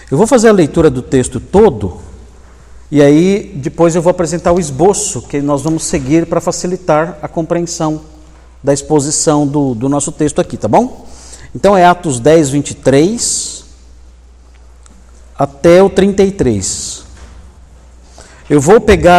Eu vou fazer a leitura do texto todo, e aí depois eu vou apresentar o esboço que nós vamos seguir para facilitar a compreensão da exposição do nosso texto aqui, tá bom? Então é Atos 10, 23 até o 33. Eu vou pegar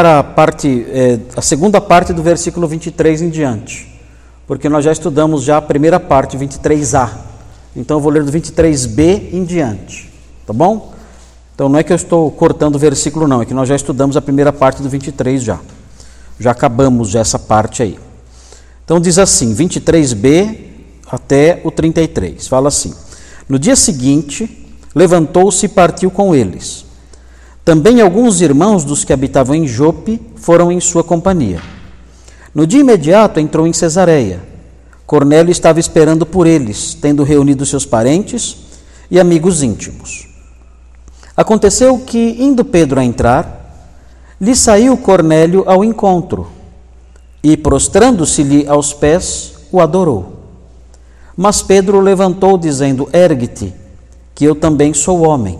a segunda parte do versículo 23 em diante, porque nós já estudamos a primeira parte, 23a. Então eu vou ler do 23b em diante, tá bom? Então não é que eu estou cortando o versículo não, é que nós já estudamos a primeira parte do 23 já. Já acabamos essa parte aí. Então diz assim, 23b até o 33, fala assim: no dia seguinte, levantou-se e partiu com eles. Também alguns irmãos dos que habitavam em Jope foram em sua companhia. No dia imediato entrou em Cesareia. Cornélio estava esperando por eles, tendo reunido seus parentes e amigos íntimos. Aconteceu que, indo Pedro a entrar, lhe saiu Cornélio ao encontro e, prostrando-se-lhe aos pés, o adorou. Mas Pedro o levantou, dizendo: ergue-te, que eu também sou homem.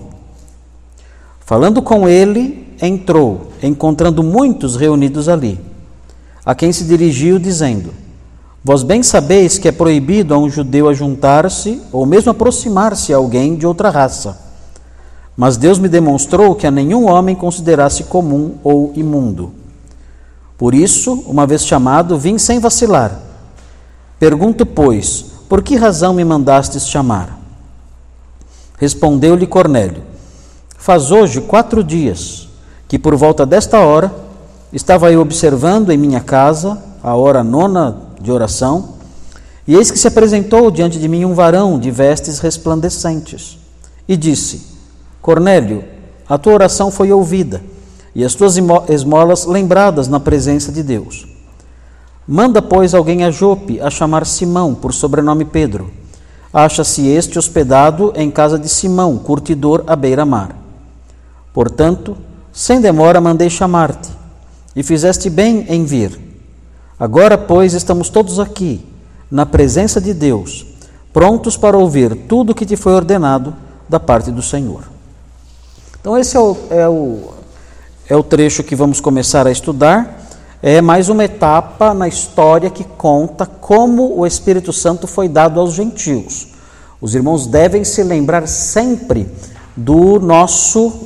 Falando com ele, entrou, encontrando muitos reunidos ali, a quem se dirigiu, dizendo: vós bem sabeis que é proibido a um judeu ajuntar-se, ou mesmo aproximar-se a alguém de outra raça. Mas Deus me demonstrou que a nenhum homem considerasse comum ou imundo. Por isso, uma vez chamado, vim sem vacilar. Pergunto, pois, por que razão me mandastes chamar? Respondeu-lhe Cornélio: faz hoje 4 dias, que por volta desta hora, estava eu observando em minha casa, a hora 9ª de oração, e eis que se apresentou diante de mim um varão de vestes resplandecentes, e disse: Cornélio, a tua oração foi ouvida, e as tuas esmolas lembradas na presença de Deus. Manda, pois, alguém a Jope a chamar Simão, por sobrenome Pedro. Acha-se este hospedado em casa de Simão, curtidor à beira-mar. Portanto, sem demora mandei chamar-te, e fizeste bem em vir. Agora, pois, estamos todos aqui, na presença de Deus, prontos para ouvir tudo o que te foi ordenado da parte do Senhor. Então esse é o trecho que vamos começar a estudar. É mais uma etapa na história que conta como o Espírito Santo foi dado aos gentios. Os irmãos devem se lembrar sempre do nosso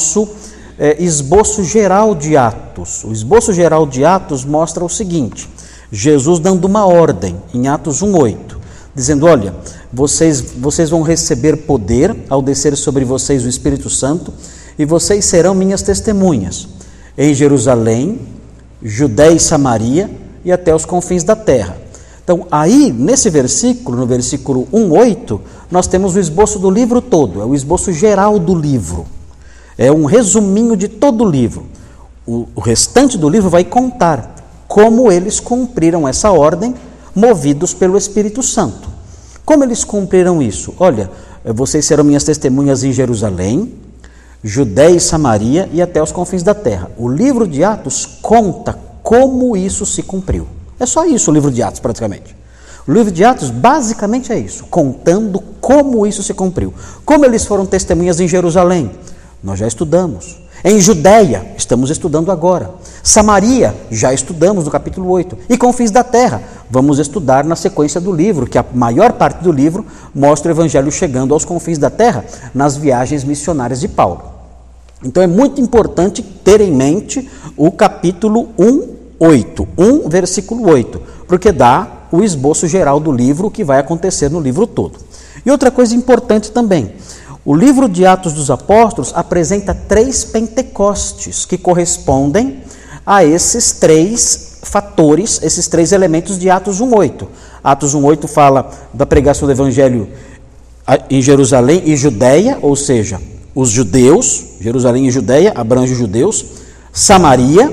esboço geral de Atos. O esboço geral de Atos mostra o seguinte: Jesus dando uma ordem em Atos 1:8, dizendo: olha, vocês vão receber poder ao descer sobre vocês o Espírito Santo, e vocês serão minhas testemunhas em Jerusalém, Judéia e Samaria e até os confins da terra. Então aí nesse versículo, no versículo 1:8, nós temos o esboço do livro todo, é o esboço geral do livro, é um resuminho de todo o livro. O restante do livro vai contar como eles cumpriram essa ordem, movidos pelo Espírito Santo. Como eles cumpriram isso? Olha, vocês serão minhas testemunhas em Jerusalém, Judéia e Samaria e até os confins da terra. O livro de Atos conta como isso se cumpriu. É só isso o livro de Atos praticamente. O livro de Atos basicamente é isso, contando como isso se cumpriu. Como eles foram testemunhas em Jerusalém, nós já estudamos. Em Judéia, estamos estudando agora. Samaria, já estudamos no capítulo 8. E confins da terra, vamos estudar na sequência do livro, que a maior parte do livro mostra o evangelho chegando aos confins da terra, nas viagens missionárias de Paulo. Então é muito importante ter em mente o capítulo 1:8, 1 versículo 8, porque dá o esboço geral do livro, o que vai acontecer no livro todo. E outra coisa importante também: o livro de Atos dos Apóstolos apresenta 3 Pentecostes que correspondem a esses 3 fatores, esses 3 elementos de Atos 1:8. Atos 1:8 fala da pregação do Evangelho em Jerusalém e Judéia, ou seja, os judeus, Jerusalém e Judéia, abrange os judeus. Samaria,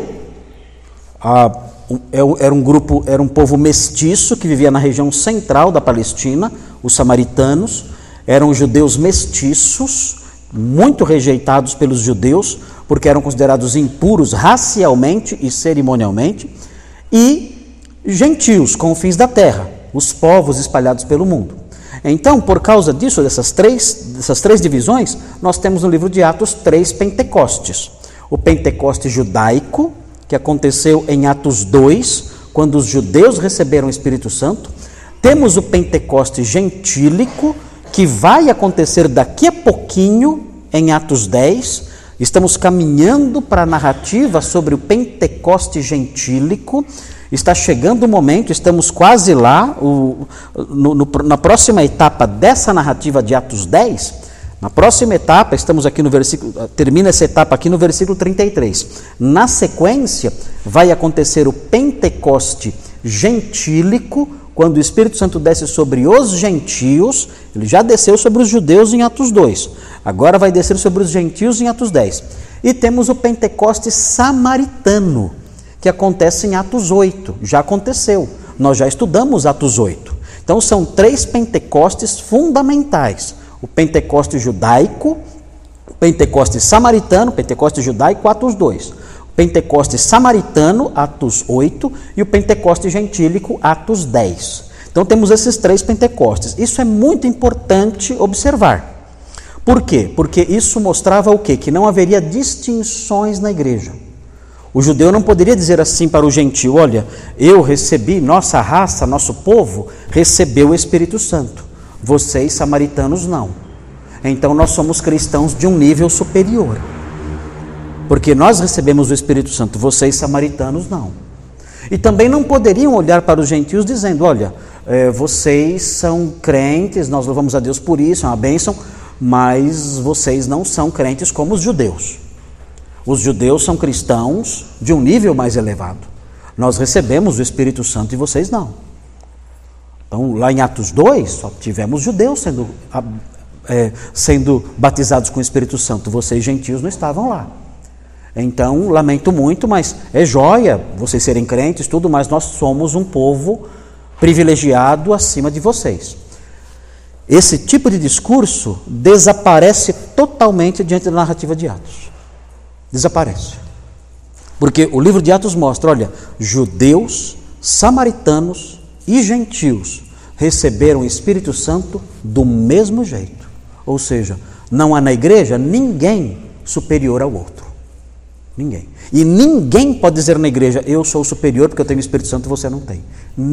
era um povo mestiço que vivia na região central da Palestina, os samaritanos. Eram judeus mestiços, muito rejeitados pelos judeus, porque eram considerados impuros racialmente e cerimonialmente, e gentios, confins da terra, os povos espalhados pelo mundo. Então, por causa disso, dessas três divisões, nós temos no livro de Atos 3 Pentecostes. O Pentecoste judaico, que aconteceu em Atos 2, quando os judeus receberam o Espírito Santo. Temos o Pentecoste gentílico, que vai acontecer daqui a pouquinho, em Atos 10. Estamos caminhando para a narrativa sobre o Pentecoste gentílico. Está chegando o momento, estamos quase lá, na próxima etapa dessa narrativa de Atos 10, na próxima etapa, estamos aqui no versículo, termina essa etapa aqui no versículo 33. Na sequência, vai acontecer o Pentecoste gentílico, quando o Espírito Santo desce sobre os gentios. Ele já desceu sobre os judeus em Atos 2, agora vai descer sobre os gentios em Atos 10. E temos o Pentecoste samaritano, que acontece em Atos 8, já aconteceu, nós já estudamos Atos 8. Então são 3 Pentecostes fundamentais: o Pentecoste judaico, o Pentecoste samaritano, Pentecoste judaico, Atos 2, o Pentecoste samaritano, Atos 8, e o Pentecoste gentílico, Atos 10. Então temos esses 3 Pentecostes. Isso é muito importante observar. Por quê? Porque isso mostrava o quê? Que não haveria distinções na igreja. O judeu não poderia dizer assim para o gentio: olha, eu recebi, nossa raça, nosso povo recebeu o Espírito Santo, vocês samaritanos não. Então nós somos cristãos de um nível superior, porque nós recebemos o Espírito Santo, vocês samaritanos não. E também não poderiam olhar para os gentios dizendo: olha, vocês são crentes, nós louvamos a Deus por isso, é uma bênção, mas vocês não são crentes como os judeus. Os judeus são cristãos de um nível mais elevado. Nós recebemos o Espírito Santo e vocês não. Então, lá em Atos 2, só tivemos judeus sendo batizados com o Espírito Santo. Vocês, gentios, não estavam lá. Então, lamento muito, mas é joia vocês serem crentes, tudo, mas nós somos um povo privilegiado acima de vocês. Esse tipo de discurso desaparece totalmente diante da narrativa de Atos. Desaparece. Porque o livro de Atos mostra, olha, judeus, samaritanos e gentios receberam o Espírito Santo do mesmo jeito. Ou seja, não há na igreja ninguém superior ao outro. Ninguém. E ninguém pode dizer na igreja: eu sou superior porque eu tenho o Espírito Santo e você não tem.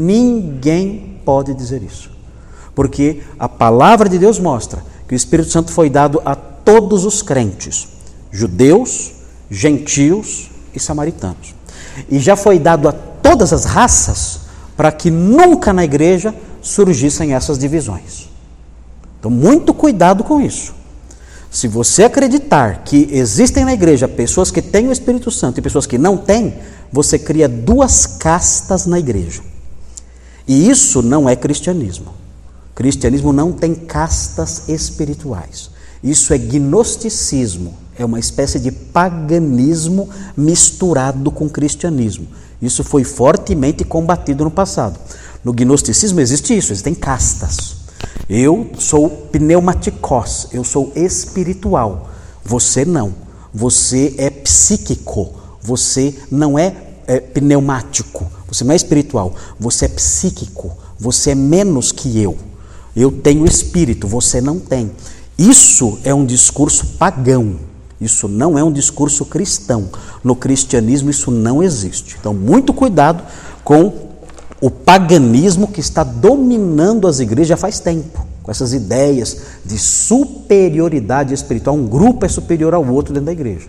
Ninguém pode dizer isso. Porque a palavra de Deus mostra que o Espírito Santo foi dado a todos os crentes, judeus, gentios e samaritanos. E já foi dado a todas as raças, para que nunca na igreja surgissem essas divisões. Então, muito cuidado com isso. Se você acreditar que existem na igreja pessoas que têm o Espírito Santo e pessoas que não têm, você cria 2 castas na igreja. E isso não é cristianismo. Cristianismo não tem castas espirituais. Isso é gnosticismo. É uma espécie de paganismo misturado com cristianismo. Isso foi fortemente combatido no passado. No gnosticismo existe isso, existem castas. Eu sou pneumatikos, eu sou espiritual. Você não. Você é psíquico. Você não é pneumático. Você não é espiritual. Você é psíquico. Você é menos que eu. Eu tenho espírito, você não tem. Isso é um discurso pagão. Isso não é um discurso cristão. No cristianismo isso não existe. Então, muito cuidado com o paganismo que está dominando as igrejas já faz tempo, com essas ideias de superioridade espiritual. Um grupo é superior ao outro dentro da igreja.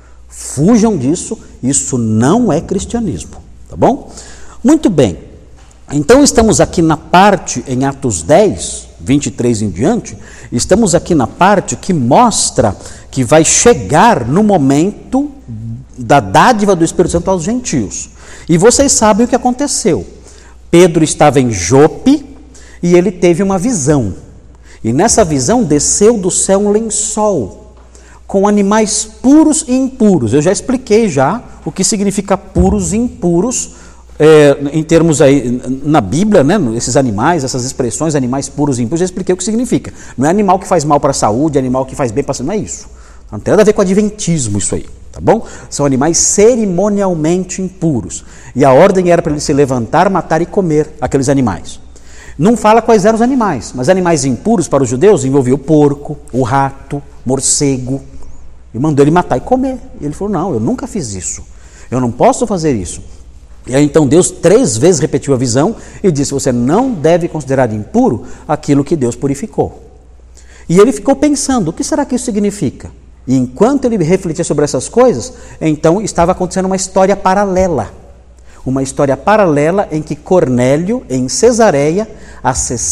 Fujam disso, isso não é cristianismo, tá bom? Muito bem, então estamos aqui na parte, em Atos 10, 23 em diante, estamos aqui na parte que mostra que vai chegar no momento da dádiva do Espírito Santo aos gentios. E vocês sabem o que aconteceu. Pedro estava em Jope e ele teve uma visão. E nessa visão desceu do céu um lençol com animais puros e impuros. Eu já expliquei o que significa puros e impuros em termos aí na Bíblia, né? Esses animais, essas expressões, animais puros e impuros, já expliquei o que significa. Não é animal que faz mal para a saúde, animal que faz bem para a saúde, não é isso. Não tem nada a ver com adventismo isso aí, tá bom? São animais cerimonialmente impuros. E a ordem era para ele se levantar, matar e comer aqueles animais. Não fala quais eram os animais, mas animais impuros para os judeus envolvia o porco, o rato, morcego, e mandou ele matar e comer. E ele falou, não, eu nunca fiz isso, eu não posso fazer isso. E aí então Deus 3 vezes repetiu a visão e disse, você não deve considerar impuro aquilo que Deus purificou. E ele ficou pensando, o que será que isso significa? E enquanto ele refletia sobre essas coisas, então estava acontecendo uma história paralela. Uma história paralela em que Cornélio, em Cesareia, a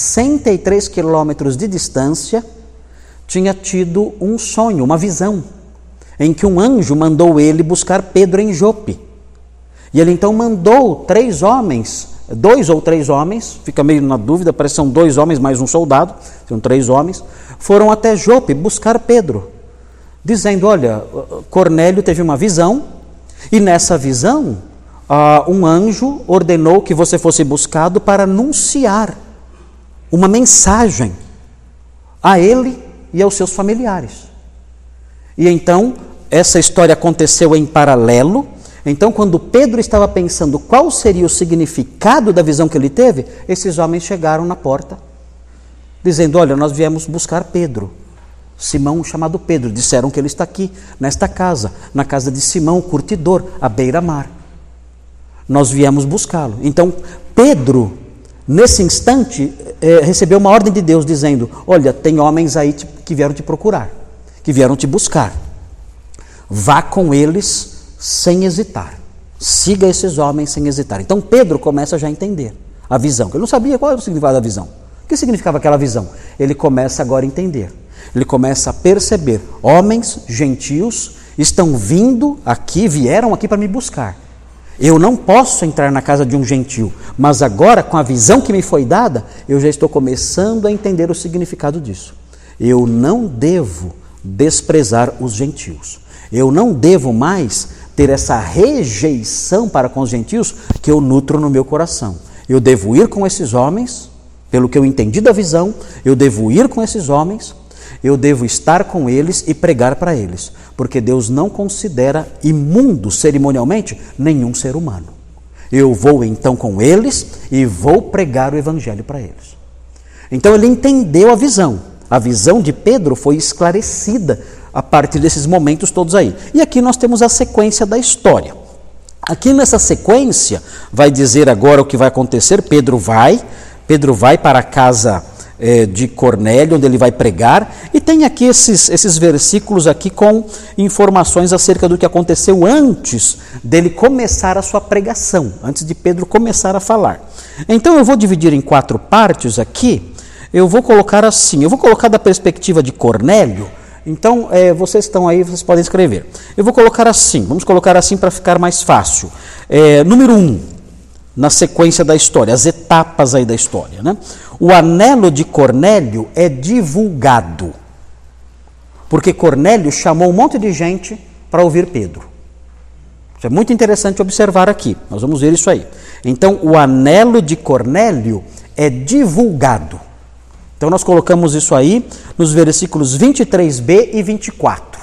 63 quilômetros de distância, tinha tido um sonho, uma visão, em que um anjo mandou ele buscar Pedro em Jope. E ele então mandou 3 homens, 2 ou 3 homens, fica meio na dúvida, parece que são 2 homens mais um soldado, são 3 homens, foram até Jope buscar Pedro, dizendo, olha, Cornélio teve uma visão, e nessa visão, um anjo ordenou que você fosse buscado para anunciar uma mensagem a ele e aos seus familiares. E então, essa história aconteceu em paralelo. Então, quando Pedro estava pensando qual seria o significado da visão que ele teve, esses homens chegaram na porta, dizendo, olha, nós viemos buscar Pedro, Simão chamado Pedro, disseram que ele está aqui, nesta casa, na casa de Simão, o curtidor, à beira-mar. Nós viemos buscá-lo. Então, Pedro, nesse instante, recebeu uma ordem de Deus, dizendo, olha, tem homens aí que vieram te procurar, que vieram te buscar. Vá com eles sem hesitar. Siga esses homens sem hesitar. Então Pedro começa já a entender a visão. Ele não sabia qual era o significado da visão. O que significava aquela visão? Ele começa agora a entender. Ele começa a perceber. Homens gentios estão vindo aqui, vieram aqui para me buscar. Eu não posso entrar na casa de um gentio, mas agora, com a visão que me foi dada, eu já estou começando a entender o significado disso. Eu não devo desprezar os gentios. Eu não devo mais ter essa rejeição para com os gentios que eu nutro no meu coração. Eu devo ir com esses homens, pelo que eu entendi da visão, eu devo ir com esses homens, eu devo estar com eles e pregar para eles, porque Deus não considera imundo cerimonialmente nenhum ser humano. Eu vou então com eles e vou pregar o evangelho para eles. Então ele entendeu a visão. A visão de Pedro foi esclarecida a partir desses momentos todos aí. E aqui nós temos a sequência da história. Aqui nessa sequência vai dizer agora o que vai acontecer. Pedro vai para a casa de Cornélio, onde ele vai pregar, e tem aqui esses versículos aqui com informações acerca do que aconteceu antes dele começar a sua pregação, antes de Pedro começar a falar. Então eu vou dividir em 4 partes aqui. Eu vou colocar assim, eu vou colocar da perspectiva de Cornélio. Então, vocês estão aí, vocês podem escrever. Eu vou colocar assim, vamos colocar assim para ficar mais fácil. Número 1, na sequência da história, as etapas aí da história, né? O anelo de Cornélio é divulgado, porque Cornélio chamou um monte de gente para ouvir Pedro. Isso é muito interessante observar aqui, nós vamos ver isso aí. Então, o anelo de Cornélio é divulgado. Então nós colocamos isso aí nos versículos 23b e 24,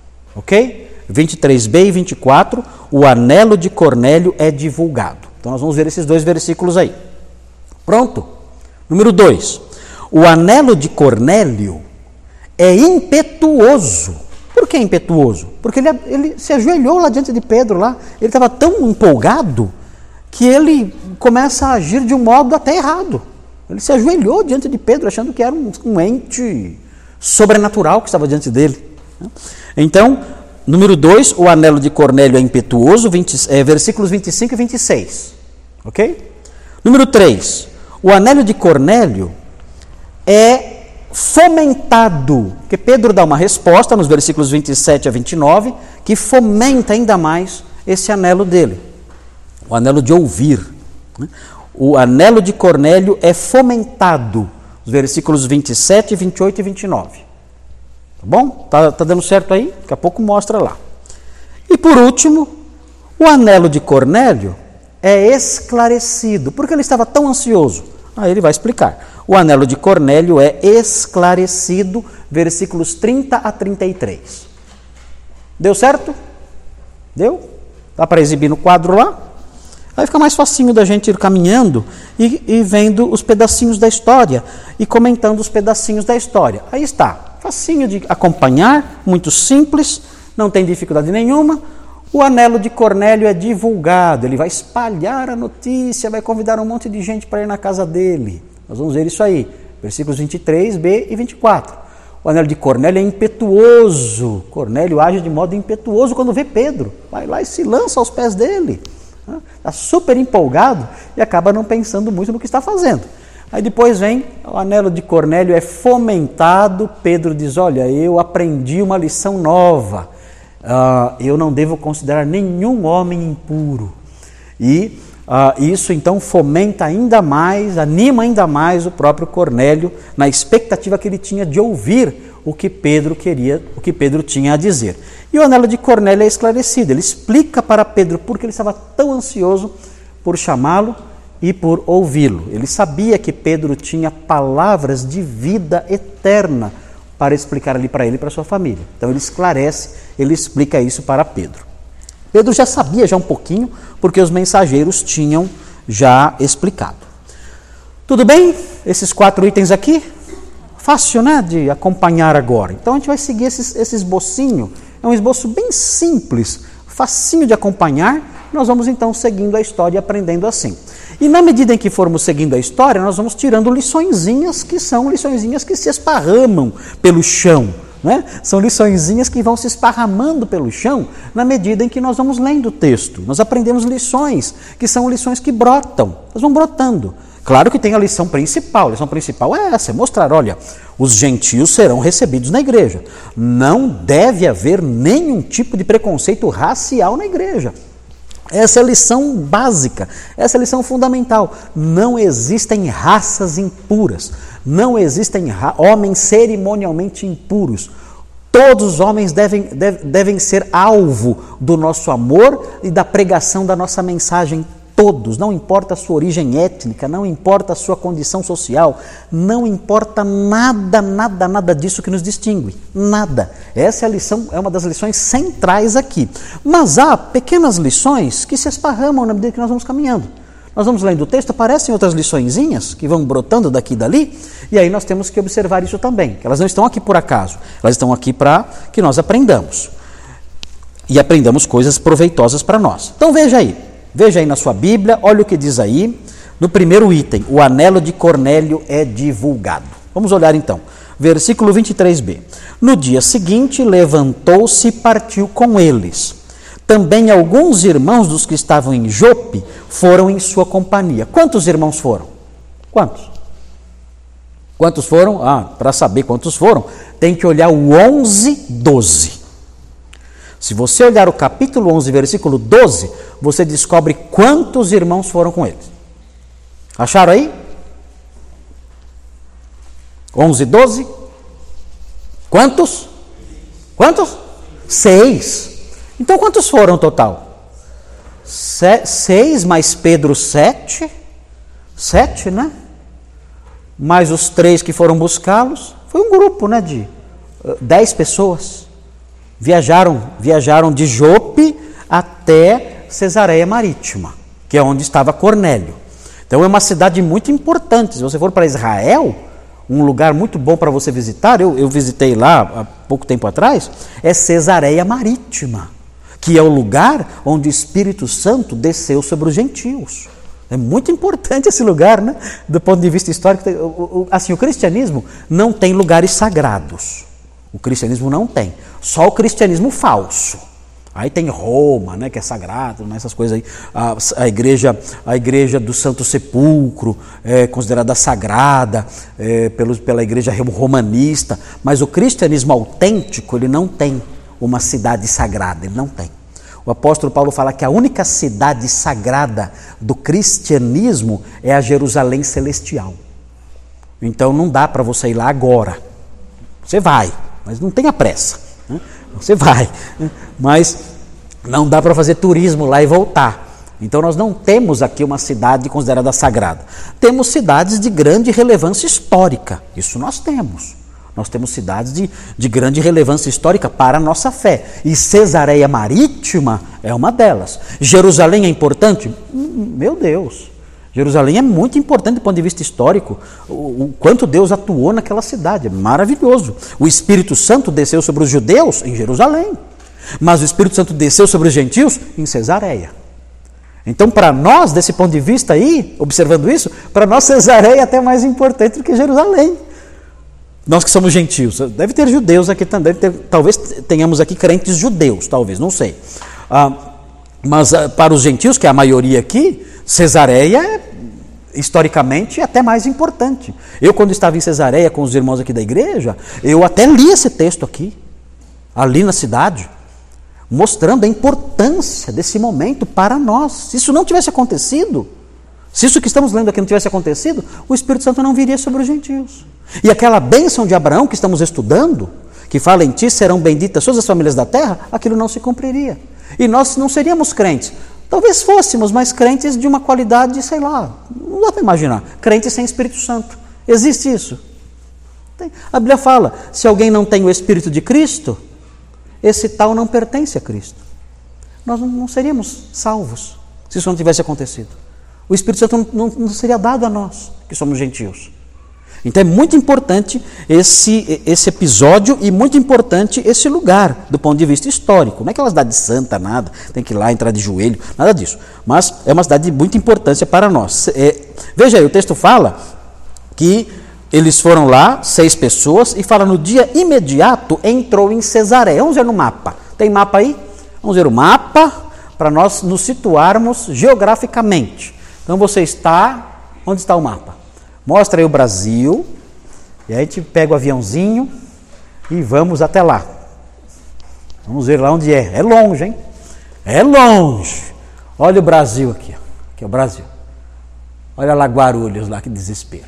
ok? 23b e 24, o anelo de Cornélio é divulgado. Então nós vamos ver esses 2 versículos aí. Pronto? Número 2, o anelo de Cornélio é impetuoso. Por que impetuoso? Porque ele se ajoelhou lá diante de Pedro, lá. Ele estava tão empolgado que ele começa a agir de um modo até errado. Ele se ajoelhou diante de Pedro, achando que era um ente sobrenatural que estava diante dele. Então, número 2, o anelo de Cornélio é impetuoso, versículos 25 e 26. Ok? Número 3, o anelo de Cornélio é fomentado, porque Pedro dá uma resposta nos versículos 27 a 29, que fomenta ainda mais esse anelo dele, o anelo de ouvir, né? O anelo de Cornélio é fomentado, os versículos 27, 28 e 29. Tá bom? Tá dando certo aí? Daqui a pouco mostra lá. E por último, o anelo de Cornélio é esclarecido. Por que ele estava tão ansioso? Aí ele vai explicar. O anelo de Cornélio é esclarecido, versículos 30 a 33. Deu certo? Deu? Dá para exibir no quadro lá? Aí fica mais facinho da gente ir caminhando e vendo os pedacinhos da história e comentando os pedacinhos da história. Aí está, facinho de acompanhar, muito simples, não tem dificuldade nenhuma. O anelo de Cornélio é divulgado, ele vai espalhar a notícia, vai convidar um monte de gente para ir na casa dele. Nós vamos ver isso aí, versículos 23b e 24. O anelo de Cornélio é impetuoso. Cornélio age de modo impetuoso quando vê Pedro. Vai lá e se lança aos pés dele. Está super empolgado e acaba não pensando muito no que está fazendo. Aí depois vem, o anelo de Cornélio é fomentado. Pedro diz, olha, eu aprendi uma lição nova. Eu não devo considerar nenhum homem impuro. E isso então fomenta ainda mais, anima ainda mais o próprio Cornélio na expectativa que ele tinha de ouvir o que Pedro queria, o que Pedro tinha a dizer. E o anelo de Cornélio é esclarecido, ele explica para Pedro por que ele estava tão ansioso por chamá-lo e por ouvi-lo. Ele sabia que Pedro tinha palavras de vida eterna para explicar ali para ele e para sua família. Então ele esclarece, ele explica isso para Pedro. Pedro já sabia já um pouquinho, porque os mensageiros tinham já explicado. Tudo bem? Esses 4 itens aqui, fácil, né, de acompanhar agora. Então a gente vai seguir esse esbocinho, é um esboço bem simples, facinho de acompanhar. Nós vamos então seguindo a história e aprendendo assim. E na medida em que formos seguindo a história, nós vamos tirando liçõezinhas que são liçõezinhas que se esparramam pelo chão. Né? São liçõezinhas que vão se esparramando pelo chão na medida em que nós vamos lendo o texto. Nós aprendemos lições que são lições que brotam, elas vão brotando. Claro que tem a lição principal é essa, é mostrar, olha, os gentios serão recebidos na igreja. Não deve haver nenhum tipo de preconceito racial na igreja. Essa é a lição básica, essa é a lição fundamental. Não existem raças impuras, não existem homens cerimonialmente impuros. Todos os homens devem ser alvo do nosso amor e da pregação da nossa mensagem. Todos, não importa a sua origem étnica, não importa a sua condição social, não importa nada disso que nos distingue, nada. Essa é a lição, é uma das lições centrais aqui. Mas há pequenas lições que se esparramam na medida que nós vamos caminhando. Nós vamos lendo o texto, aparecem outras liçõezinhas que vão brotando daqui e dali, e aí nós temos que observar isso também, que elas não estão aqui por acaso, elas estão aqui para que nós aprendamos. E aprendamos coisas proveitosas para nós. Então veja aí na sua Bíblia, olha o que diz aí, no primeiro item, o anelo de Cornélio é divulgado. Vamos olhar então, versículo 23b. No dia seguinte, levantou-se e partiu com eles. Também alguns irmãos dos que estavam em Jope foram em sua companhia. Quantos irmãos foram? Quantos? Quantos foram? Para saber quantos foram, tem que olhar o 11, 12. Se você olhar o capítulo 11, versículo 12, você descobre quantos irmãos foram com eles. Acharam aí? 11, 12? Quantos? 6. Então quantos foram no total? 6 mais Pedro 7. 7, né? Mais os 3 que foram buscá-los. Foi um grupo, né, de 10 pessoas. Viajaram de Jope até Cesareia Marítima, que é onde estava Cornélio. Então é uma cidade muito importante. Se você for para Israel, um lugar muito bom para você visitar, eu visitei lá há pouco tempo atrás, é Cesareia Marítima, que é o lugar onde o Espírito Santo desceu sobre os gentios. É muito importante esse lugar, né? Do ponto de vista histórico. Assim, o cristianismo não tem lugares sagrados. O cristianismo não tem. Só o cristianismo falso. Aí tem Roma, né, que é sagrado, né, essas coisas aí. A igreja do Santo Sepulcro é considerada sagrada pela igreja romanista. Mas o cristianismo autêntico, ele não tem uma cidade sagrada, ele não tem. O apóstolo Paulo fala que a única cidade sagrada do cristianismo é a Jerusalém celestial. Então não dá para você ir lá agora. Você vai, mas não tenha pressa. Né? Você vai, mas não dá para fazer turismo lá e voltar. Então nós não temos aqui uma cidade considerada sagrada. Temos cidades de grande relevância histórica, isso nós temos. Nós temos cidades de grande relevância histórica para a nossa fé. E Cesareia Marítima é uma delas. Jerusalém é importante? Meu Deus! Jerusalém é muito importante do ponto de vista histórico, o quanto Deus atuou naquela cidade, é maravilhoso. O Espírito Santo desceu sobre os judeus em Jerusalém, mas o Espírito Santo desceu sobre os gentios em Cesareia. Então, para nós, desse ponto de vista aí, observando isso, para nós Cesareia é até mais importante do que Jerusalém. Nós que somos gentios, deve ter judeus aqui também, talvez tenhamos aqui crentes judeus, talvez, não sei. Mas para os gentios, que é a maioria aqui, Cesareia é, historicamente, até mais importante. Eu, quando estava em Cesareia com os irmãos aqui da igreja, eu até li esse texto aqui, ali na cidade, mostrando a importância desse momento para nós. Se isso não tivesse acontecido, se isso que estamos lendo aqui não tivesse acontecido, o Espírito Santo não viria sobre os gentios. E aquela bênção de Abraão que estamos estudando, que fala em ti serão benditas todas as famílias da terra, aquilo não se cumpriria. E nós não seríamos crentes. Talvez fôssemos, mas crentes de uma qualidade, sei lá, não dá para imaginar. Crentes sem Espírito Santo. Existe isso? Tem. A Bíblia fala, se alguém não tem o Espírito de Cristo, esse tal não pertence a Cristo. Nós não seríamos salvos se isso não tivesse acontecido. O Espírito Santo não seria dado a nós, que somos gentios. Então é muito importante esse episódio e muito importante esse lugar, do ponto de vista histórico. Não é aquela cidade santa, nada, tem que ir lá entrar de joelho, nada disso. Mas é uma cidade de muita importância para nós. Veja aí, o texto fala que eles foram lá, 6 pessoas, e fala no dia imediato entrou em Cesareia. Vamos ver no mapa. Tem mapa aí? Vamos ver o mapa para nós nos situarmos geograficamente. Então você está... Onde está o mapa? Mostra aí o Brasil, e aí a gente pega o aviãozinho e vamos até lá. Vamos ver lá onde é. É longe, hein? É longe. Olha o Brasil aqui. Aqui é o Brasil. Olha lá Guarulhos, lá, que desespero.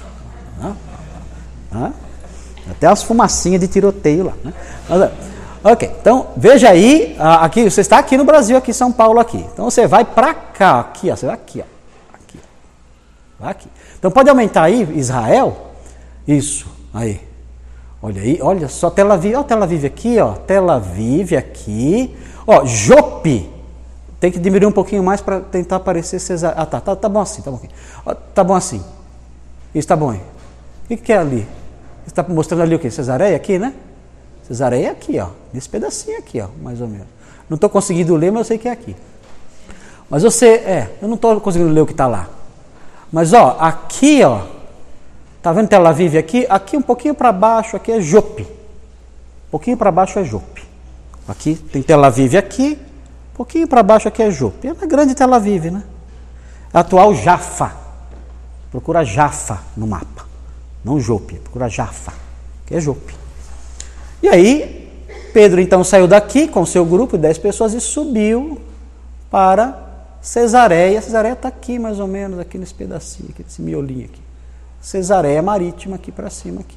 Até as fumacinhas de tiroteio lá. Né? Ok, então veja aí, aqui, você está aqui no Brasil, aqui em São Paulo, aqui. Então você vai para cá, aqui, ó, você vai aqui, ó. Aqui. Vai aqui. Então pode aumentar aí, Israel? Isso, aí. Olha aí, olha só, Tel Aviv, ó, Tel Aviv aqui, ó. Tel Aviv aqui. Ó, Jope. Tem que diminuir um pouquinho mais para tentar aparecer Cesareia. Ah, tá bom assim, tá bom aqui. Ó, tá bom assim. Isso tá bom aí. O que é ali? Está mostrando ali o quê? Cesareia aqui, né? Cesareia aqui, ó. Nesse pedacinho aqui, ó, mais ou menos. Não estou conseguindo ler, mas eu sei que é aqui. Mas eu não estou conseguindo ler o que está lá. Mas, ó, aqui, ó, tá vendo Tel Aviv aqui? Aqui um pouquinho para baixo, aqui é Jope. Um pouquinho para baixo é Jope. Aqui tem Tel Aviv aqui, um pouquinho para baixo aqui é Jope. É a grande Tel Aviv, né? Atual Jafa. Procura Jafa no mapa. Não Jope, procura Jafa, que é Jope. E aí, Pedro então saiu daqui com seu grupo de 10 pessoas e subiu para Cesareia. Cesareia está aqui mais ou menos, aqui nesse pedacinho, aqui, nesse miolinho aqui. Cesareia marítima aqui para cima aqui.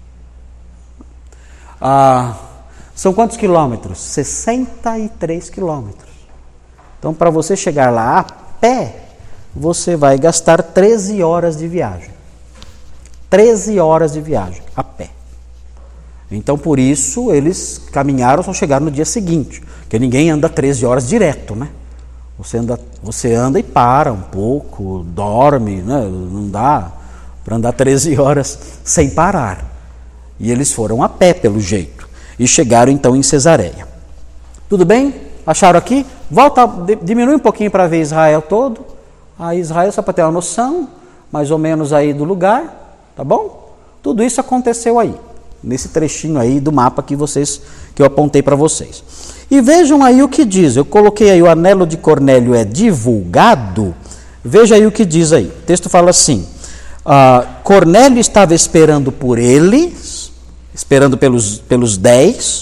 São quantos quilômetros? 63 quilômetros. Então, para você chegar lá a pé, você vai gastar 13 horas de viagem. 13 horas de viagem a pé. Então, por isso, eles caminharam, só chegaram no dia seguinte. Porque ninguém anda 13 horas direto, né? Você anda e para um pouco, dorme, né? Não dá para andar 13 horas sem parar. E eles foram a pé, pelo jeito. E chegaram, então, em Cesareia. Tudo bem? Acharam aqui? Volta, diminui um pouquinho para ver Israel todo. Aí Israel, só para ter uma noção, mais ou menos aí do lugar, tá bom? Tudo isso aconteceu aí, nesse trechinho aí do mapa que eu apontei para vocês. E vejam aí o que diz. Eu coloquei aí o anelo de Cornélio é divulgado. Veja aí o que diz aí. O texto fala assim: Cornélio estava esperando por eles, esperando pelos 10,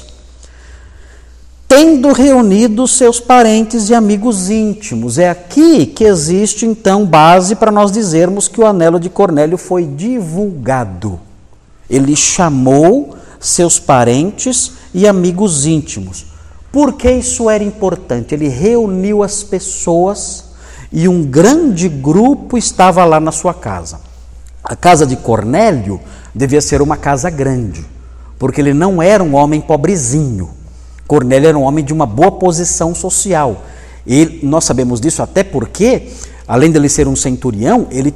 tendo reunido seus parentes e amigos íntimos. É aqui que existe, então, base para nós dizermos que o anelo de Cornélio foi divulgado. Ele chamou seus parentes e amigos íntimos. Por que isso era importante? Ele reuniu as pessoas e um grande grupo estava lá na sua casa. A casa de Cornélio devia ser uma casa grande, porque ele não era um homem pobrezinho. Cornélio era um homem de uma boa posição social. E nós sabemos disso até porque, além de ele ser um centurião, ele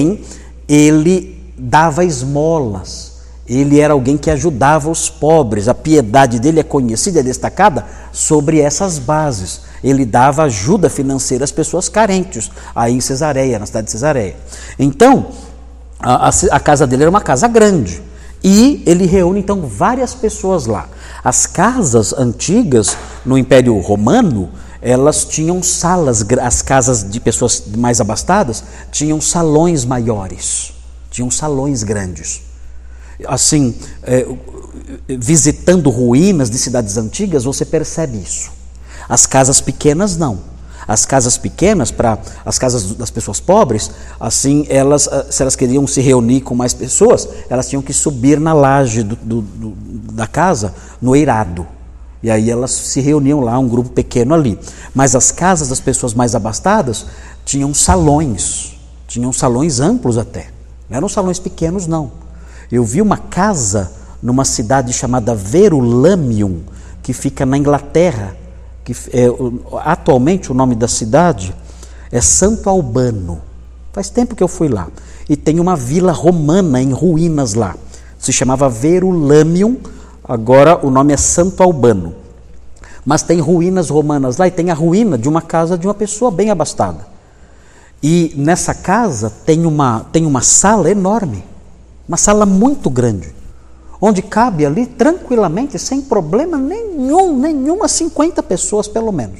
dava esmolas. Ele era alguém que ajudava os pobres. A piedade dele é conhecida e destacada sobre essas bases. Ele dava ajuda financeira às pessoas carentes, aí em Cesareia, na cidade de Cesareia. Então, a casa dele era uma casa grande. E ele reúne, então, várias pessoas lá. As casas antigas, no Império Romano, elas tinham salas, as casas de pessoas mais abastadas, tinham salões maiores, tinham salões grandes. Assim, visitando ruínas de cidades antigas, você percebe isso. As casas pequenas, não. As casas pequenas, as casas das pessoas pobres, assim, se elas queriam se reunir com mais pessoas, elas tinham que subir na laje da casa, no eirado. E aí elas se reuniam lá, um grupo pequeno ali. Mas as casas das pessoas mais abastadas tinham salões amplos até. Não eram salões pequenos, não. Eu vi uma casa numa cidade chamada Verulamium, que fica na Inglaterra. Atualmente o nome da cidade é Santo Albano. Faz tempo que eu fui lá. E tem uma vila romana em ruínas lá. Se chamava Verulamium, agora o nome é Santo Albano. Mas tem ruínas romanas lá e tem a ruína de uma casa de uma pessoa bem abastada. E nessa casa tem uma sala enorme, uma sala muito grande, onde cabe ali tranquilamente, sem problema nenhum, 50 pessoas pelo menos.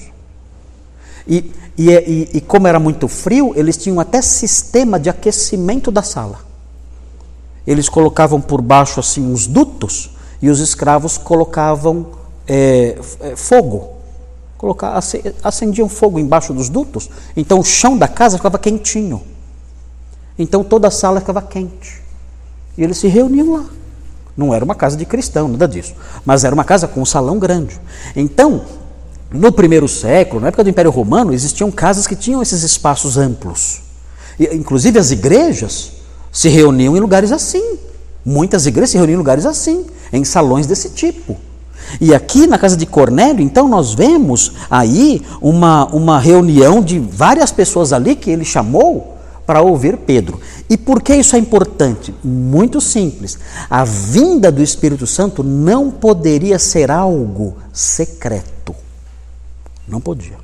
E como era muito frio, eles tinham até sistema de aquecimento da sala. Eles colocavam por baixo assim uns dutos e os escravos colocavam fogo. Acendiam fogo embaixo dos dutos, então o chão da casa ficava quentinho. Então toda a sala ficava quente. E eles se reuniam lá. Não era uma casa de cristão, nada disso. Mas era uma casa com um salão grande. Então, no primeiro século, na época do Império Romano, existiam casas que tinham esses espaços amplos. E, inclusive as igrejas se reuniam em lugares assim. Muitas igrejas se reuniam em lugares assim, em salões desse tipo. E aqui na casa de Cornélio, então, nós vemos aí uma reunião de várias pessoas ali que ele chamou para ouvir Pedro. E por que isso é importante? Muito simples. A vinda do Espírito Santo não poderia ser algo secreto. Não podia.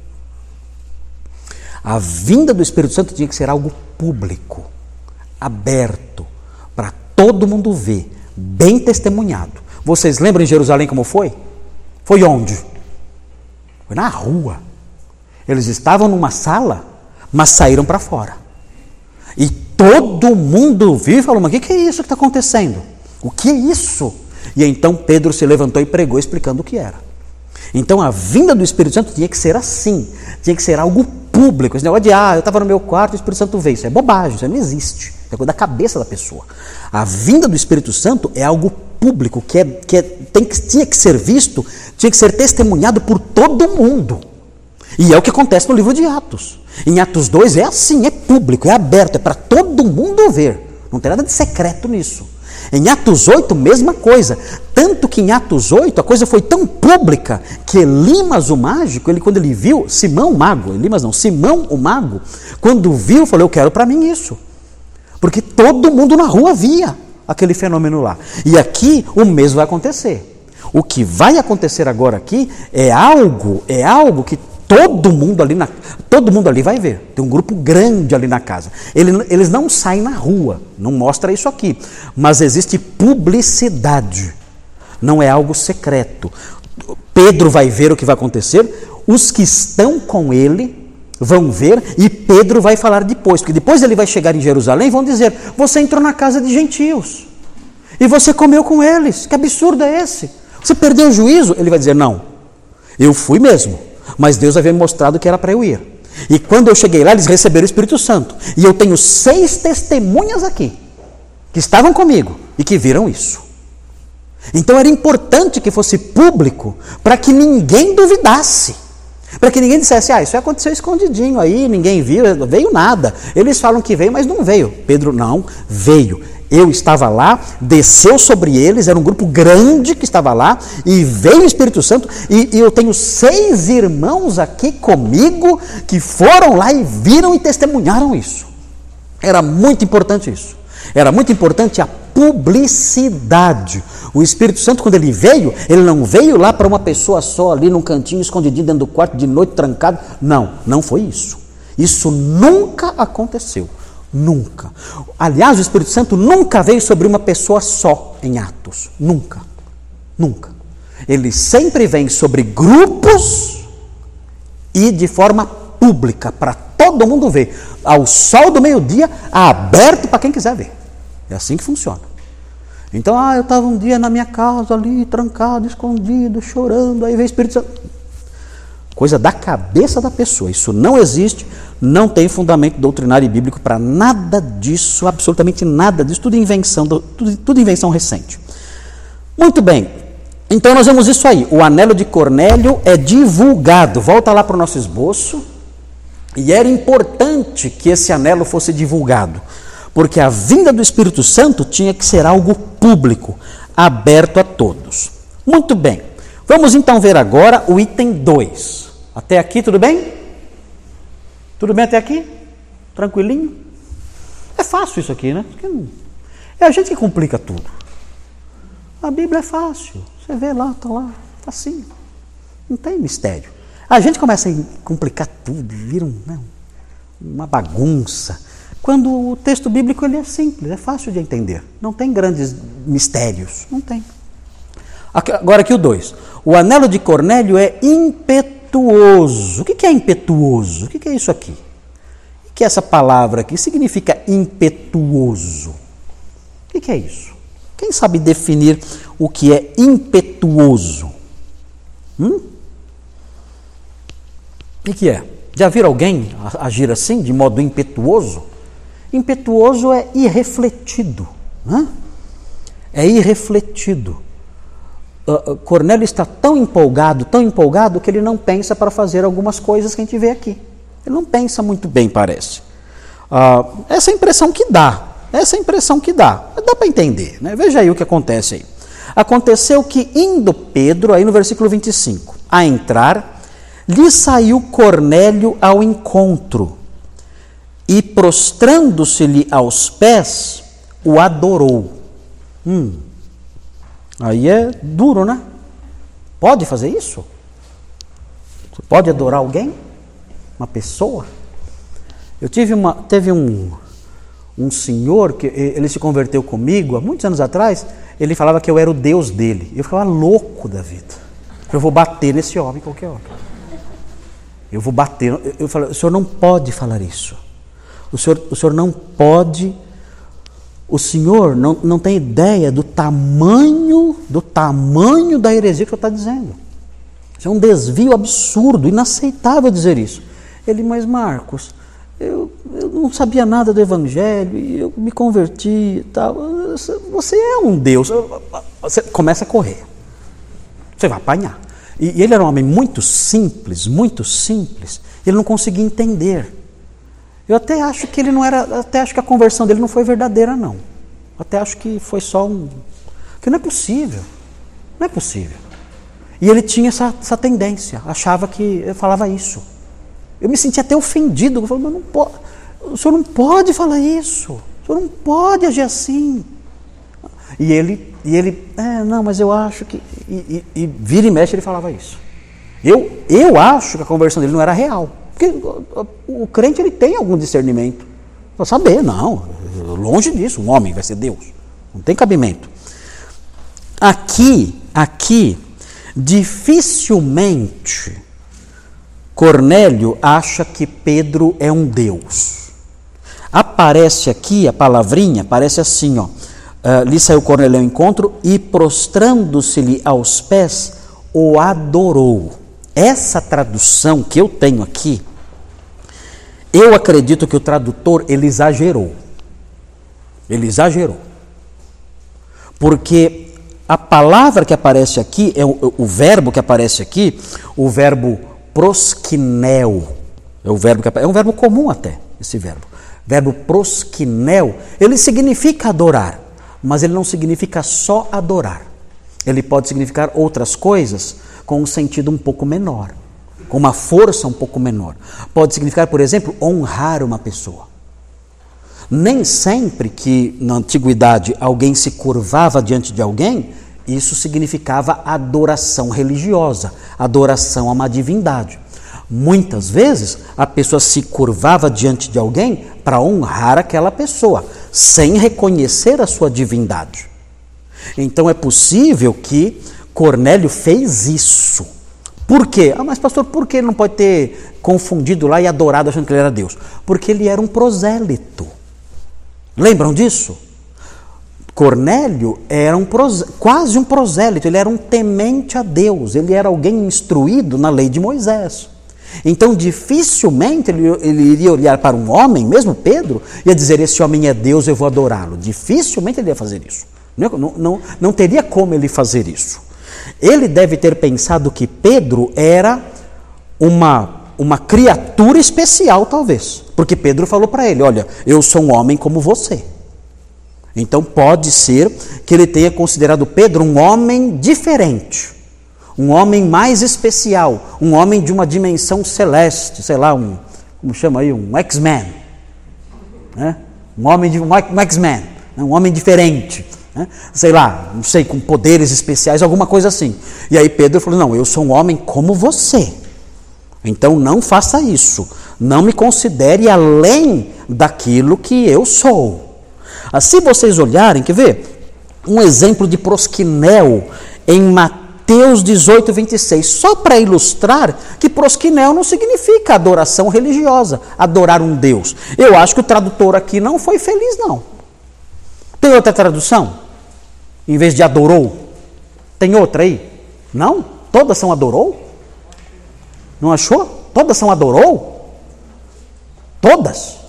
A vinda do Espírito Santo tinha que ser algo público, aberto, para todo mundo ver, bem testemunhado. Vocês lembram em Jerusalém como foi? Foi onde? Foi na rua. Eles estavam numa sala, mas saíram para fora. E todo mundo viu e falou, mas o que é isso que está acontecendo? O que é isso? E então Pedro se levantou e pregou explicando o que era. Então a vinda do Espírito Santo tinha que ser assim, tinha que ser algo público. Esse negócio de, eu estava no meu quarto e o Espírito Santo veio. Isso é bobagem, isso não existe. É coisa da cabeça da pessoa. A vinda do Espírito Santo é algo público, tinha que ser visto, tinha que ser testemunhado por todo mundo. E é o que acontece no livro de Atos. Em Atos 2 é assim, é público, é aberto, é para todo mundo ver. Não tem nada de secreto nisso. Em Atos 8, mesma coisa. Tanto que em Atos 8 a coisa foi tão pública que Elimas o mágico, quando ele viu, Simão o mago, quando viu, falou, eu quero para mim isso. Porque todo mundo na rua via aquele fenômeno lá. E aqui o mesmo vai acontecer. O que vai acontecer agora aqui é algo que todo mundo ali vai ver. Tem um grupo grande ali na casa. Eles não saem na rua, não mostra isso aqui. Mas existe publicidade. Não é algo secreto. Pedro vai ver o que vai acontecer. Os que estão com ele vão ver e Pedro vai falar depois. Porque depois ele vai chegar em Jerusalém e vão dizer, você entrou na casa de gentios. E você comeu com eles. Que absurdo é esse? Você perdeu o juízo? Ele vai dizer, não. Eu fui mesmo. Mas Deus havia me mostrado que era para eu ir. E quando eu cheguei lá, eles receberam o Espírito Santo. E eu tenho 6 testemunhas aqui, que estavam comigo e que viram isso. Então era importante que fosse público, para que ninguém duvidasse. Para que ninguém dissesse, isso aconteceu escondidinho aí, ninguém viu, veio nada. Eles falam que veio, mas não veio. Pedro, não, veio. Eu estava lá, desceu sobre eles, era um grupo grande que estava lá, e veio o Espírito Santo, e eu tenho 6 irmãos aqui comigo, que foram lá e viram e testemunharam isso. Era muito importante isso. Era muito importante a publicidade. O Espírito Santo, quando ele veio, ele não veio lá para uma pessoa só, ali num cantinho, escondidinho dentro do quarto, de noite, trancado. Não, não foi isso. Isso nunca aconteceu. Nunca. Aliás, o Espírito Santo nunca veio sobre uma pessoa só em Atos. Nunca. Nunca. Ele sempre vem sobre grupos e de forma pública, para todo mundo ver. Ao sol do meio-dia, aberto para quem quiser ver. É assim que funciona. Então, eu estava um dia na minha casa ali, trancado, escondido, chorando, aí veio o Espírito Santo. Coisa da cabeça da pessoa. Isso não existe, não tem fundamento doutrinário e bíblico para nada disso, absolutamente nada disso, tudo invenção recente. Muito bem, então nós vemos isso aí. O anelo de Cornélio é divulgado. Volta lá para o nosso esboço. E era importante que esse anelo fosse divulgado, porque a vinda do Espírito Santo tinha que ser algo público, aberto a todos. Muito bem, vamos então ver agora o item 2. Até aqui tudo bem? Tudo bem até aqui? Tranquilinho? É fácil isso aqui, né? É a gente que complica tudo. A Bíblia é fácil, você vê lá, está lá, facinho, não tem mistério. A gente começa a complicar tudo, vira uma bagunça. Quando o texto bíblico ele é simples, é fácil de entender. Não tem grandes mistérios, não tem. Agora aqui o 2. O anelo de Cornélio é impetuoso. O que é impetuoso? O que é isso aqui? O que é essa palavra aqui? Significa impetuoso. O que é isso? Quem sabe definir o que é impetuoso? O que é? Já viram alguém agir assim, de modo impetuoso? Impetuoso é irrefletido. É irrefletido. Cornélio está tão empolgado, que ele não pensa para fazer algumas coisas que a gente vê aqui. Ele não pensa muito bem, parece. Essa é a impressão que dá. Dá para entender, né? Veja aí o que acontece aí. Aconteceu que, indo Pedro, aí no versículo 25, a entrar, lhe saiu Cornélio ao encontro e, prostrando-se-lhe aos pés, o adorou. Aí é duro, né? Pode fazer isso? Você pode adorar alguém? Uma pessoa? Teve um senhor que ele se converteu comigo há muitos anos atrás. Ele falava que eu era o Deus dele. Eu ficava louco da vida. Eu vou bater nesse homem qualquer hora. Eu vou bater. Eu falei, o senhor não pode falar isso. O senhor não pode. O senhor não tem ideia do tamanho da heresia que o senhor está dizendo. Isso é um desvio absurdo, inaceitável dizer isso. Ele, mas Marcos, eu não sabia nada do Evangelho, e eu me converti e tal. Você é um Deus. Você começa a correr. Você vai apanhar. E ele era um homem muito simples, ele não conseguia entender. Eu até acho que a conversão dele não foi verdadeira, não. Até acho que foi só que não é possível. E ele tinha essa tendência, achava que eu falava isso. Eu me sentia até ofendido, eu falei, mas não pode, o senhor não pode falar isso, o senhor não pode agir assim. E ele, não, mas eu acho que... E vira e mexe ele falava isso. Eu acho que a conversão dele não era real. Porque o crente ele tem algum discernimento. Para saber, não, longe disso, um homem vai ser Deus. Não tem cabimento. Aqui, dificilmente Cornélio acha que Pedro é um Deus. Aparece aqui, a palavrinha, aparece assim, lhe saiu Cornélio ao encontro e, prostrando-se-lhe aos pés, o adorou. Essa tradução que eu tenho aqui, eu acredito que o tradutor, ele exagerou. Porque a palavra que aparece aqui, o verbo que aparece aqui, o verbo proskinel, é um verbo comum até, esse verbo. Verbo proskinel, ele significa adorar, mas ele não significa só adorar. Ele pode significar outras coisas com um sentido um pouco menor, com uma força um pouco menor. Pode significar, por exemplo, honrar uma pessoa. Nem sempre que na antiguidade alguém se curvava diante de alguém, isso significava adoração religiosa, adoração a uma divindade. Muitas vezes a pessoa se curvava diante de alguém para honrar aquela pessoa, sem reconhecer a sua divindade. Então é possível que Cornélio fez isso. Por quê? Mas pastor, por que ele não pode ter confundido lá e adorado achando que ele era Deus? Porque ele era um prosélito. Lembram disso? Cornélio era quase um prosélito, ele era um temente a Deus, ele era alguém instruído na lei de Moisés. Então dificilmente ele iria olhar para um homem, mesmo Pedro, e ia dizer, esse homem é Deus, eu vou adorá-lo. Dificilmente ele ia fazer isso. Não teria como ele fazer isso. Ele deve ter pensado que Pedro era uma criatura especial, talvez. Porque Pedro falou para ele, olha, eu sou um homem como você. Então pode ser que ele tenha considerado Pedro um homem diferente, um homem mais especial, um homem de uma dimensão celeste, sei lá, como chama aí, um X-Men, né? Um X-Men, né? Um homem diferente, né? Sei lá, não sei, com poderes especiais, alguma coisa assim. E aí Pedro falou, não, eu sou um homem como você, então não faça isso, não me considere além daquilo que eu sou. Se vocês olharem, quer ver? Um exemplo de proskinel em Mateus 18, 26, só para ilustrar que proskinel não significa adoração religiosa, adorar um Deus. Eu acho que o tradutor aqui não foi feliz, não. Tem outra tradução? Em vez de adorou? Tem outra aí? Não? Todas são adorou? Não achou? Todas são adorou? Todas?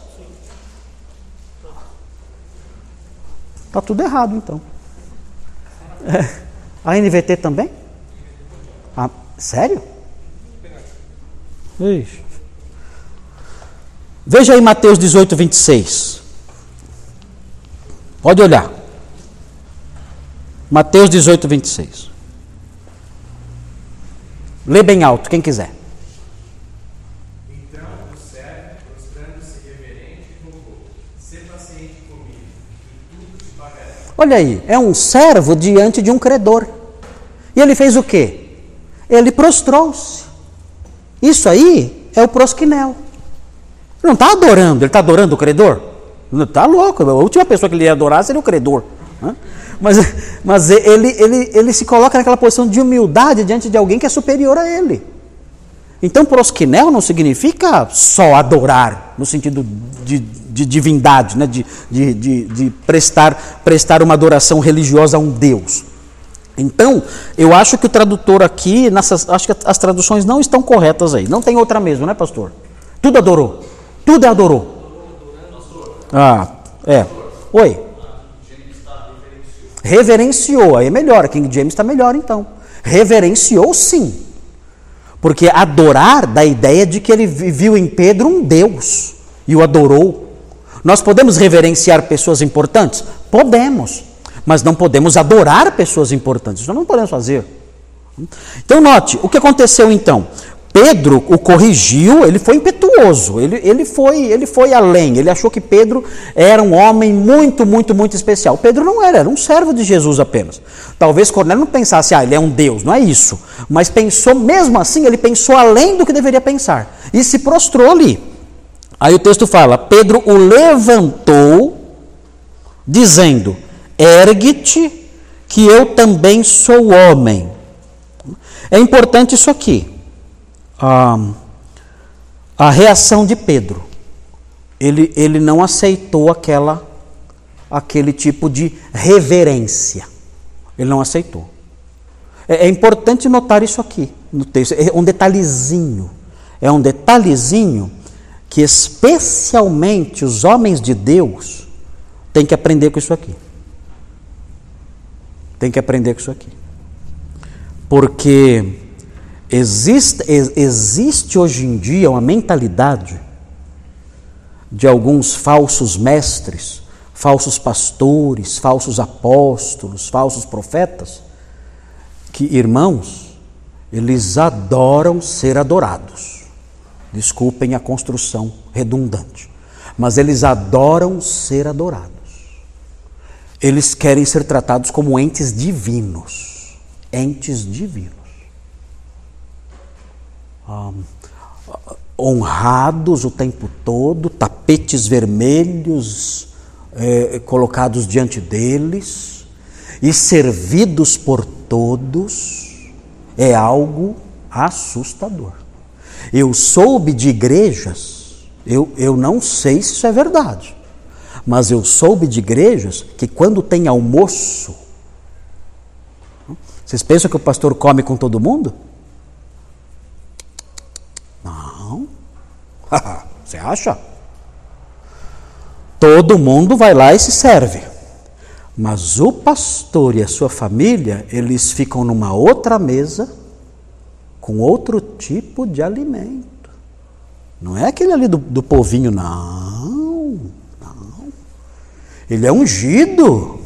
Está tudo errado, então. A NVT também? Sério? Ixi. Veja aí Mateus 18, 26. Pode olhar. Mateus 18, 26. Lê bem alto, quem quiser. Então o servo, prostrando-se reverente, rogou: sê paciente comigo, e tudo te pagarei. Olha aí, é um servo diante de um credor. E ele fez o quê? Ele prostrou-se. Isso aí é o proskinel. Ele não está adorando, ele está adorando o credor? Não está louco, a última pessoa que ele ia adorar seria o credor. Né? Mas ele se coloca naquela posição de humildade diante de alguém que é superior a ele. Então proskinel não significa só adorar, no sentido de divindade, né? de prestar uma adoração religiosa a um Deus. Então, eu acho que o tradutor aqui, acho que as traduções não estão corretas aí. Não tem outra mesmo, né, pastor? Tudo adorou. Tudo é adorou. Oi. Reverenciou. Aí é melhor. A King James está melhor, então. Reverenciou, sim. Porque adorar dá a ideia de que ele viu em Pedro um Deus e o adorou. Nós podemos reverenciar pessoas importantes? Podemos. Mas não podemos adorar pessoas importantes. Isso não podemos fazer. Então note, o que aconteceu então? Pedro o corrigiu, ele foi impetuoso, ele foi além, ele achou que Pedro era um homem muito, muito, muito especial. Pedro não era um servo de Jesus apenas. Talvez Cornélio não pensasse, ele é um Deus, não é isso. Mas pensou, mesmo assim, ele pensou além do que deveria pensar. E se prostrou ali. Aí o texto fala, Pedro o levantou, dizendo, ergue-te, que eu também sou homem. É importante isso aqui. A reação de Pedro. Ele não aceitou aquele tipo de reverência. Ele não aceitou. É importante notar isso aqui no texto. É um detalhezinho. É um detalhezinho que especialmente os homens de Deus têm que aprender com isso aqui. Tem que aprender com isso aqui. Porque Existe hoje em dia uma mentalidade de alguns falsos mestres, falsos pastores, falsos apóstolos, falsos profetas, que, irmãos, eles adoram ser adorados. Desculpem a construção redundante, mas eles adoram ser adorados. Eles querem ser tratados como entes divinos. Entes divinos. Honrados o tempo todo, tapetes vermelhos colocados diante deles e servidos por todos, é algo assustador. Eu soube de igrejas, eu não sei se isso é verdade, mas eu soube de igrejas que quando tem almoço, vocês pensam que o pastor come com todo mundo? Não. Você acha? Todo mundo vai lá e se serve. Mas o pastor e a sua família, eles ficam numa outra mesa com outro tipo de alimento. Não é aquele ali do povinho, não. Ele é ungido.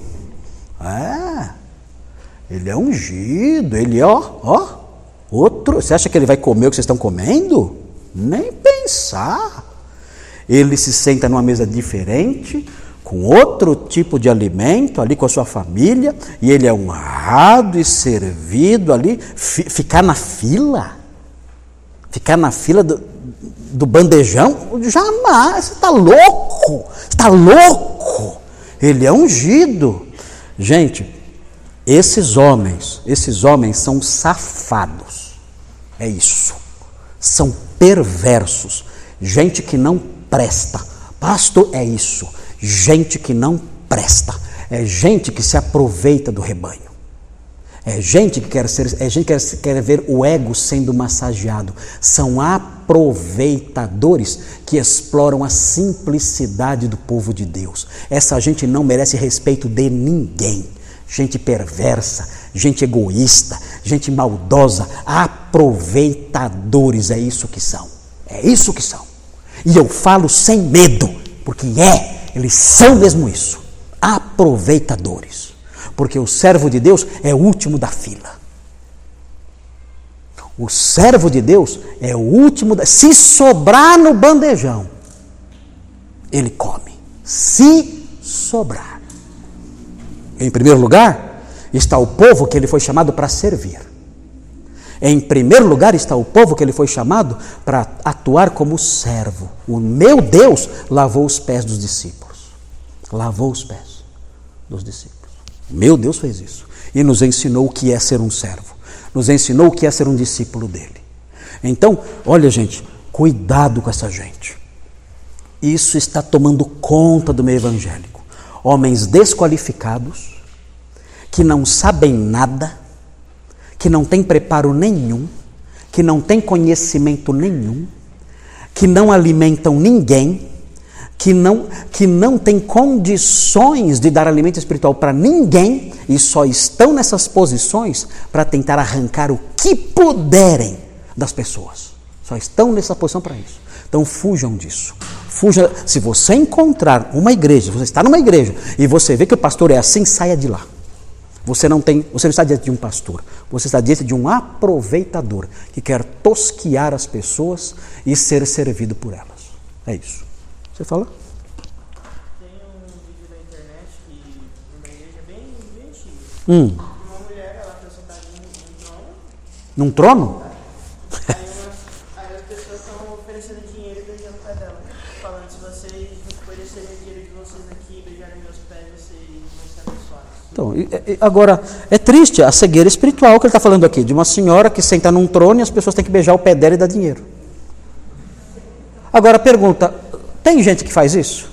Ele é ungido. Ele é, outro. Você acha que ele vai comer o que vocês estão comendo? Nem pensar. Ele se senta numa mesa diferente, com outro tipo de alimento, ali com a sua família, e ele é honrado e servido ali. Ficar na fila do bandejão, jamais. Você está louco, ele é ungido. Gente, esses homens são safados, é isso, são perversos, gente que não presta. Pastor, é isso, gente que não presta, é gente que se aproveita do rebanho, é gente que quer ver o ego sendo massageado, são aproveitadores que exploram a simplicidade do povo de Deus. Essa gente não merece respeito de ninguém. Gente perversa, gente egoísta, gente maldosa, aproveitadores, é isso que são. E eu falo sem medo, porque eles são mesmo isso, aproveitadores. Porque o servo de Deus é o último da fila. O servo de Deus é o último se sobrar no bandejão, ele come, se sobrar. Em primeiro lugar, está o povo que ele foi chamado para servir. Em primeiro lugar está o povo que ele foi chamado para atuar como servo. O meu Deus lavou os pés dos discípulos. Meu Deus fez isso. E nos ensinou o que é ser um servo. Nos ensinou o que é ser um discípulo dele. Então, olha gente, cuidado com essa gente. Isso está tomando conta do meio evangélico. Homens desqualificados, que não sabem nada, que não têm preparo nenhum, que não têm conhecimento nenhum, que não alimentam ninguém, que não têm condições de dar alimento espiritual para ninguém e só estão nessas posições para tentar arrancar o que puderem das pessoas. Só estão nessa posição para isso. Então fujam disso. Se você encontrar uma igreja, você está numa igreja e você vê que o pastor é assim, saia de lá. Você não está diante de um pastor, você está diante de um aproveitador que quer tosquiar as pessoas e ser servido por elas. É isso. Você fala? Tem um vídeo na internet que uma igreja bem antiga. Uma mulher, ela está sentadinha num trono. Num trono? Aí as pessoas estão oferecendo dinheiro e beijando o pé dela. Falando, se vocês oferecerem o dinheiro de vocês aqui e beijarem meus pés, vocês vão ser abençoados. Então, agora, é triste a cegueira espiritual que ele está falando aqui, de uma senhora que senta num trono e as pessoas têm que beijar o pé dela e dar dinheiro. Agora, pergunta, tem gente que faz isso?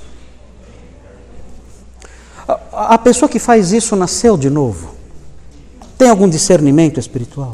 A pessoa que faz isso nasceu de novo? Tem algum discernimento espiritual?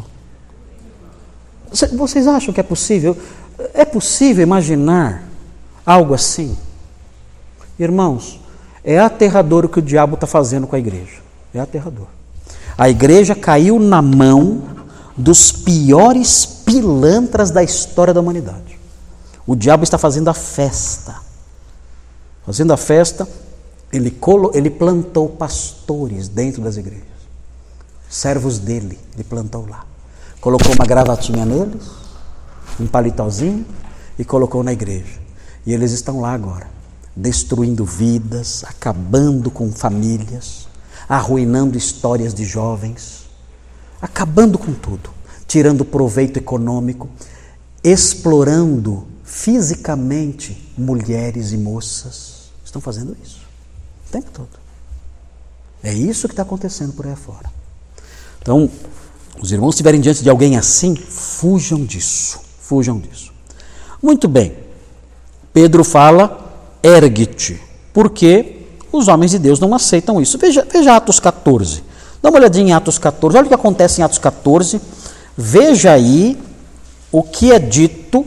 Vocês acham que é possível? É possível imaginar algo assim? Irmãos, é aterrador o que o diabo está fazendo com a igreja. É aterrador. A igreja caiu na mão dos piores pilantras da história da humanidade. O diabo está fazendo a festa. Fazendo a festa, ele plantou pastores dentro das igrejas. Servos dele, ele plantou lá. Colocou uma gravatinha neles, um palitozinho, e colocou na igreja. E eles estão lá agora, destruindo vidas, acabando com famílias, arruinando histórias de jovens, acabando com tudo, tirando proveito econômico, explorando fisicamente mulheres e moças. Estão fazendo isso o tempo todo. É isso que está acontecendo por aí afora. Então, os irmãos estiverem diante de alguém assim, fujam disso, fujam disso. Muito bem, Pedro fala, ergue-te, porque os homens de Deus não aceitam isso. Veja Atos 14, dá uma olhadinha em Atos 14, olha o que acontece em Atos 14, veja aí o que é dito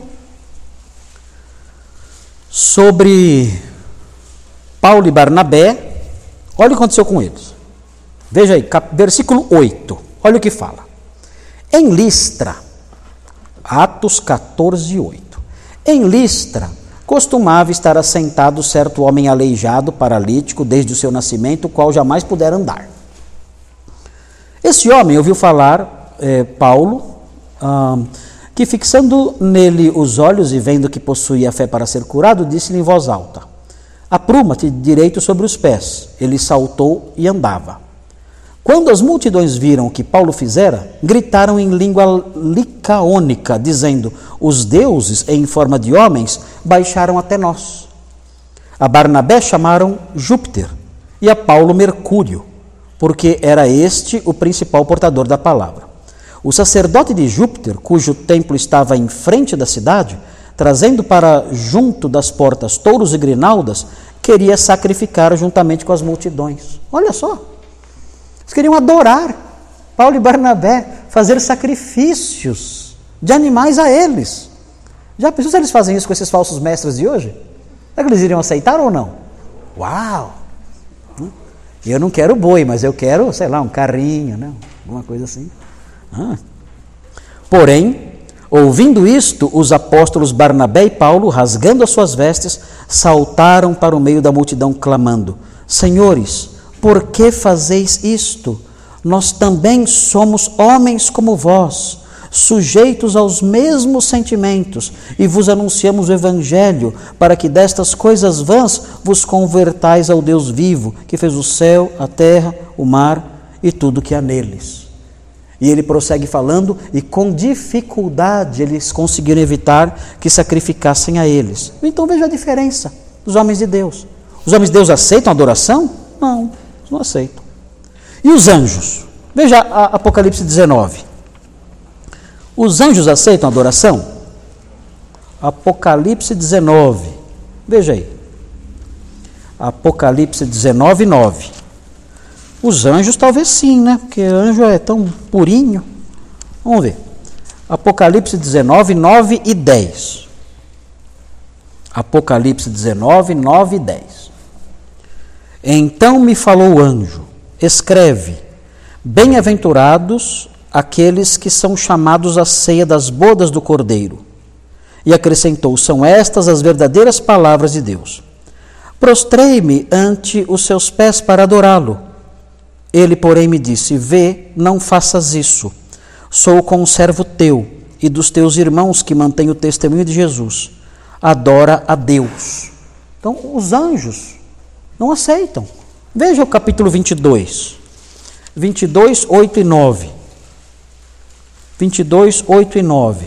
sobre Paulo e Barnabé. Olha o que aconteceu com eles. Veja aí, versículo 8, olha o que fala. Em Listra, Atos 14, 8. Em Listra, costumava estar assentado certo homem aleijado, paralítico, desde o seu nascimento, o qual jamais pudera andar. Esse homem ouviu falar, Paulo, que fixando nele os olhos e vendo que possuía fé para ser curado, disse-lhe em voz alta: apruma-te direito sobre os pés. Ele saltou e andava. Quando as multidões viram o que Paulo fizera, gritaram em língua licaônica, dizendo: os deuses, em forma de homens, baixaram até nós. A Barnabé chamaram Júpiter e a Paulo Mercúrio, porque era este o principal portador da palavra. O sacerdote de Júpiter, cujo templo estava em frente da cidade, trazendo para junto das portas touros e grinaldas, queria sacrificar juntamente com as multidões. Olha só! Eles queriam adorar Paulo e Barnabé, fazer sacrifícios de animais a eles. Já pensou se eles fazem isso com esses falsos mestres de hoje? Será que eles iriam aceitar ou não? Uau! Eu não quero boi, mas eu quero, sei lá, um carrinho, né? Alguma coisa assim. Porém, ouvindo isto, os apóstolos Barnabé e Paulo, rasgando as suas vestes, saltaram para o meio da multidão, clamando: senhores, por que fazeis isto? Nós também somos homens como vós, sujeitos aos mesmos sentimentos, e vos anunciamos o Evangelho, para que destas coisas vãs vos convertais ao Deus vivo, que fez o céu, a terra, o mar e tudo que há neles. E ele prossegue falando, e com dificuldade eles conseguiram evitar que sacrificassem a eles. Então veja a diferença dos homens de Deus. Os homens de Deus aceitam a adoração? Não. Não aceitam. E os anjos? Veja Apocalipse 19. Os anjos aceitam a adoração? Apocalipse 19. Veja aí. Apocalipse 19, 9. Os anjos talvez sim, né? Porque anjo é tão purinho. Vamos ver. Apocalipse 19, 9 e 10. Apocalipse 19, 9 e 10. Então me falou o anjo: escreve, bem-aventurados aqueles que são chamados à ceia das bodas do Cordeiro. E acrescentou: são estas as verdadeiras palavras de Deus. Prostrei-me ante os seus pés para adorá-lo. Ele, porém, me disse: vê, não faças isso. Sou conservo teu e dos teus irmãos que mantêm o testemunho de Jesus. Adora a Deus. Então, os anjos não aceitam. Veja o capítulo 22. 22, 8 e 9. 22, 8 e 9.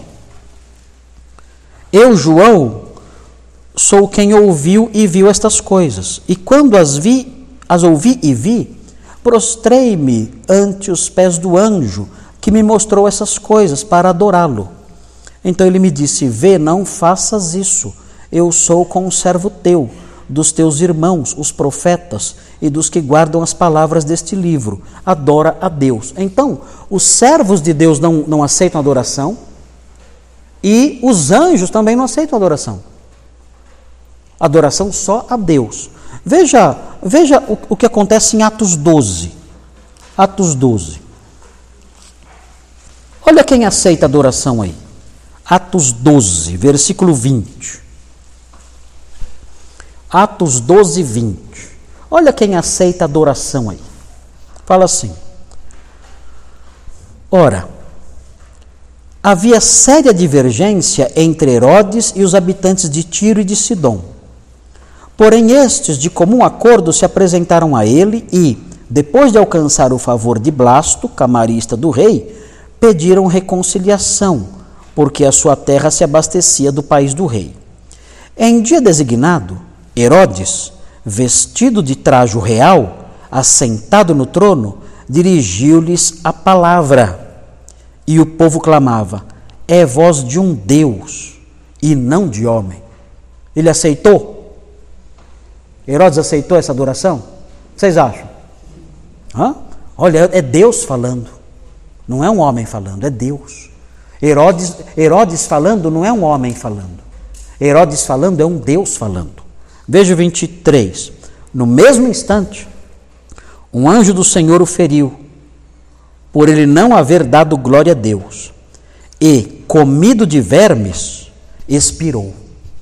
Eu, João, sou quem ouviu e viu estas coisas. E quando as ouvi e vi, prostrei-me ante os pés do anjo que me mostrou essas coisas para adorá-lo. Então ele me disse: vê, não faças isso. Eu sou conservo teu, dos teus irmãos, os profetas, e dos que guardam as palavras deste livro. Adora a Deus. Então, os servos de Deus não aceitam adoração, e os anjos também não aceitam adoração. Adoração só a Deus. Veja o que acontece em Atos 12. Atos 12. Olha quem aceita adoração aí. Atos 12, versículo 20. Atos 12, 20. Olha quem aceita adoração aí. Fala assim: ora, havia séria divergência entre Herodes e os habitantes de Tiro e de Sidom. Porém, estes, de comum acordo, se apresentaram a ele e, depois de alcançar o favor de Blasto, camarista do rei, pediram reconciliação, porque a sua terra se abastecia do país do rei. Em dia designado, Herodes, vestido de trajo real, assentado no trono, dirigiu-lhes a palavra. E o povo clamava: é voz de um Deus e não de homem. Ele aceitou? Herodes aceitou essa adoração? Vocês acham? Olha, é Deus falando. Não é um homem falando, é Deus. Herodes falando não é um homem falando. Herodes falando é um Deus falando. Veja o 23. No mesmo instante, um anjo do Senhor o feriu, por ele não haver dado glória a Deus, e, comido de vermes, expirou.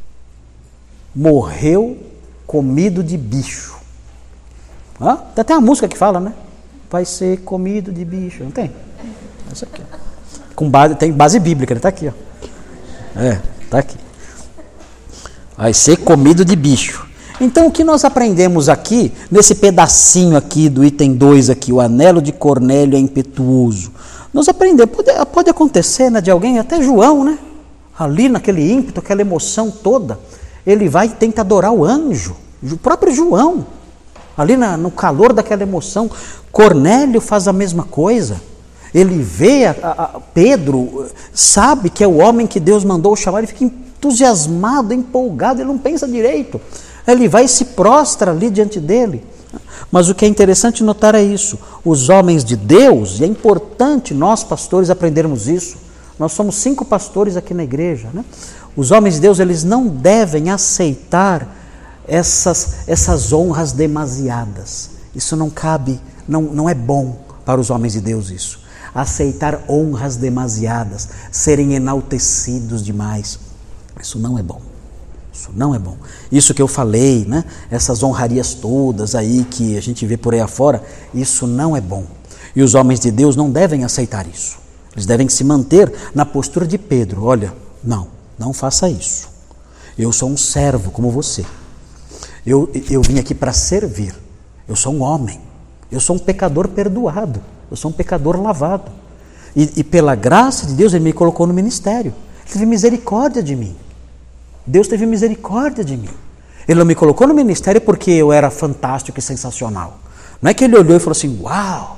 Morreu comido de bicho. Tem até uma música que fala, né? Vai ser comido de bicho. Não tem? Essa aqui. Tem base bíblica, ele está aqui. Está aqui. Vai ser comido de bicho. Então, o que nós aprendemos aqui, nesse pedacinho aqui do item 2 aqui, o anelo de Cornélio é impetuoso. Nós aprendemos, pode acontecer, né, de alguém, até João, né? Ali naquele ímpeto, aquela emoção toda, ele vai e tenta adorar o anjo, o próprio João, ali no calor daquela emoção. Cornélio faz a mesma coisa. Ele vê Pedro, sabe que é o homem que Deus mandou chamar, ele fica entusiasmado, empolgado, ele não pensa direito. Ele vai e se prostra ali diante dele. Mas o que é interessante notar é isso. Os homens de Deus, e é importante nós pastores aprendermos isso. Nós somos 5 pastores aqui na igreja, né? Os homens de Deus, eles não devem aceitar essas honras demasiadas. Isso não cabe, não é bom para os homens de Deus isso. Aceitar honras demasiadas, serem enaltecidos demais. Isso não é bom. Isso não é bom. Isso que eu falei, né? Essas honrarias todas aí que a gente vê por aí afora, isso não é bom. E os homens de Deus não devem aceitar isso. Eles devem se manter na postura de Pedro. Olha, não faça isso. Eu sou um servo como você. Eu vim aqui para servir. Eu sou um homem. Eu sou um pecador perdoado. Eu sou um pecador lavado. E pela graça de Deus, Ele me colocou no ministério. Ele teve misericórdia de mim. Deus teve misericórdia de mim. Ele não me colocou no ministério porque eu era fantástico e sensacional. Não é que Ele olhou e falou assim: uau,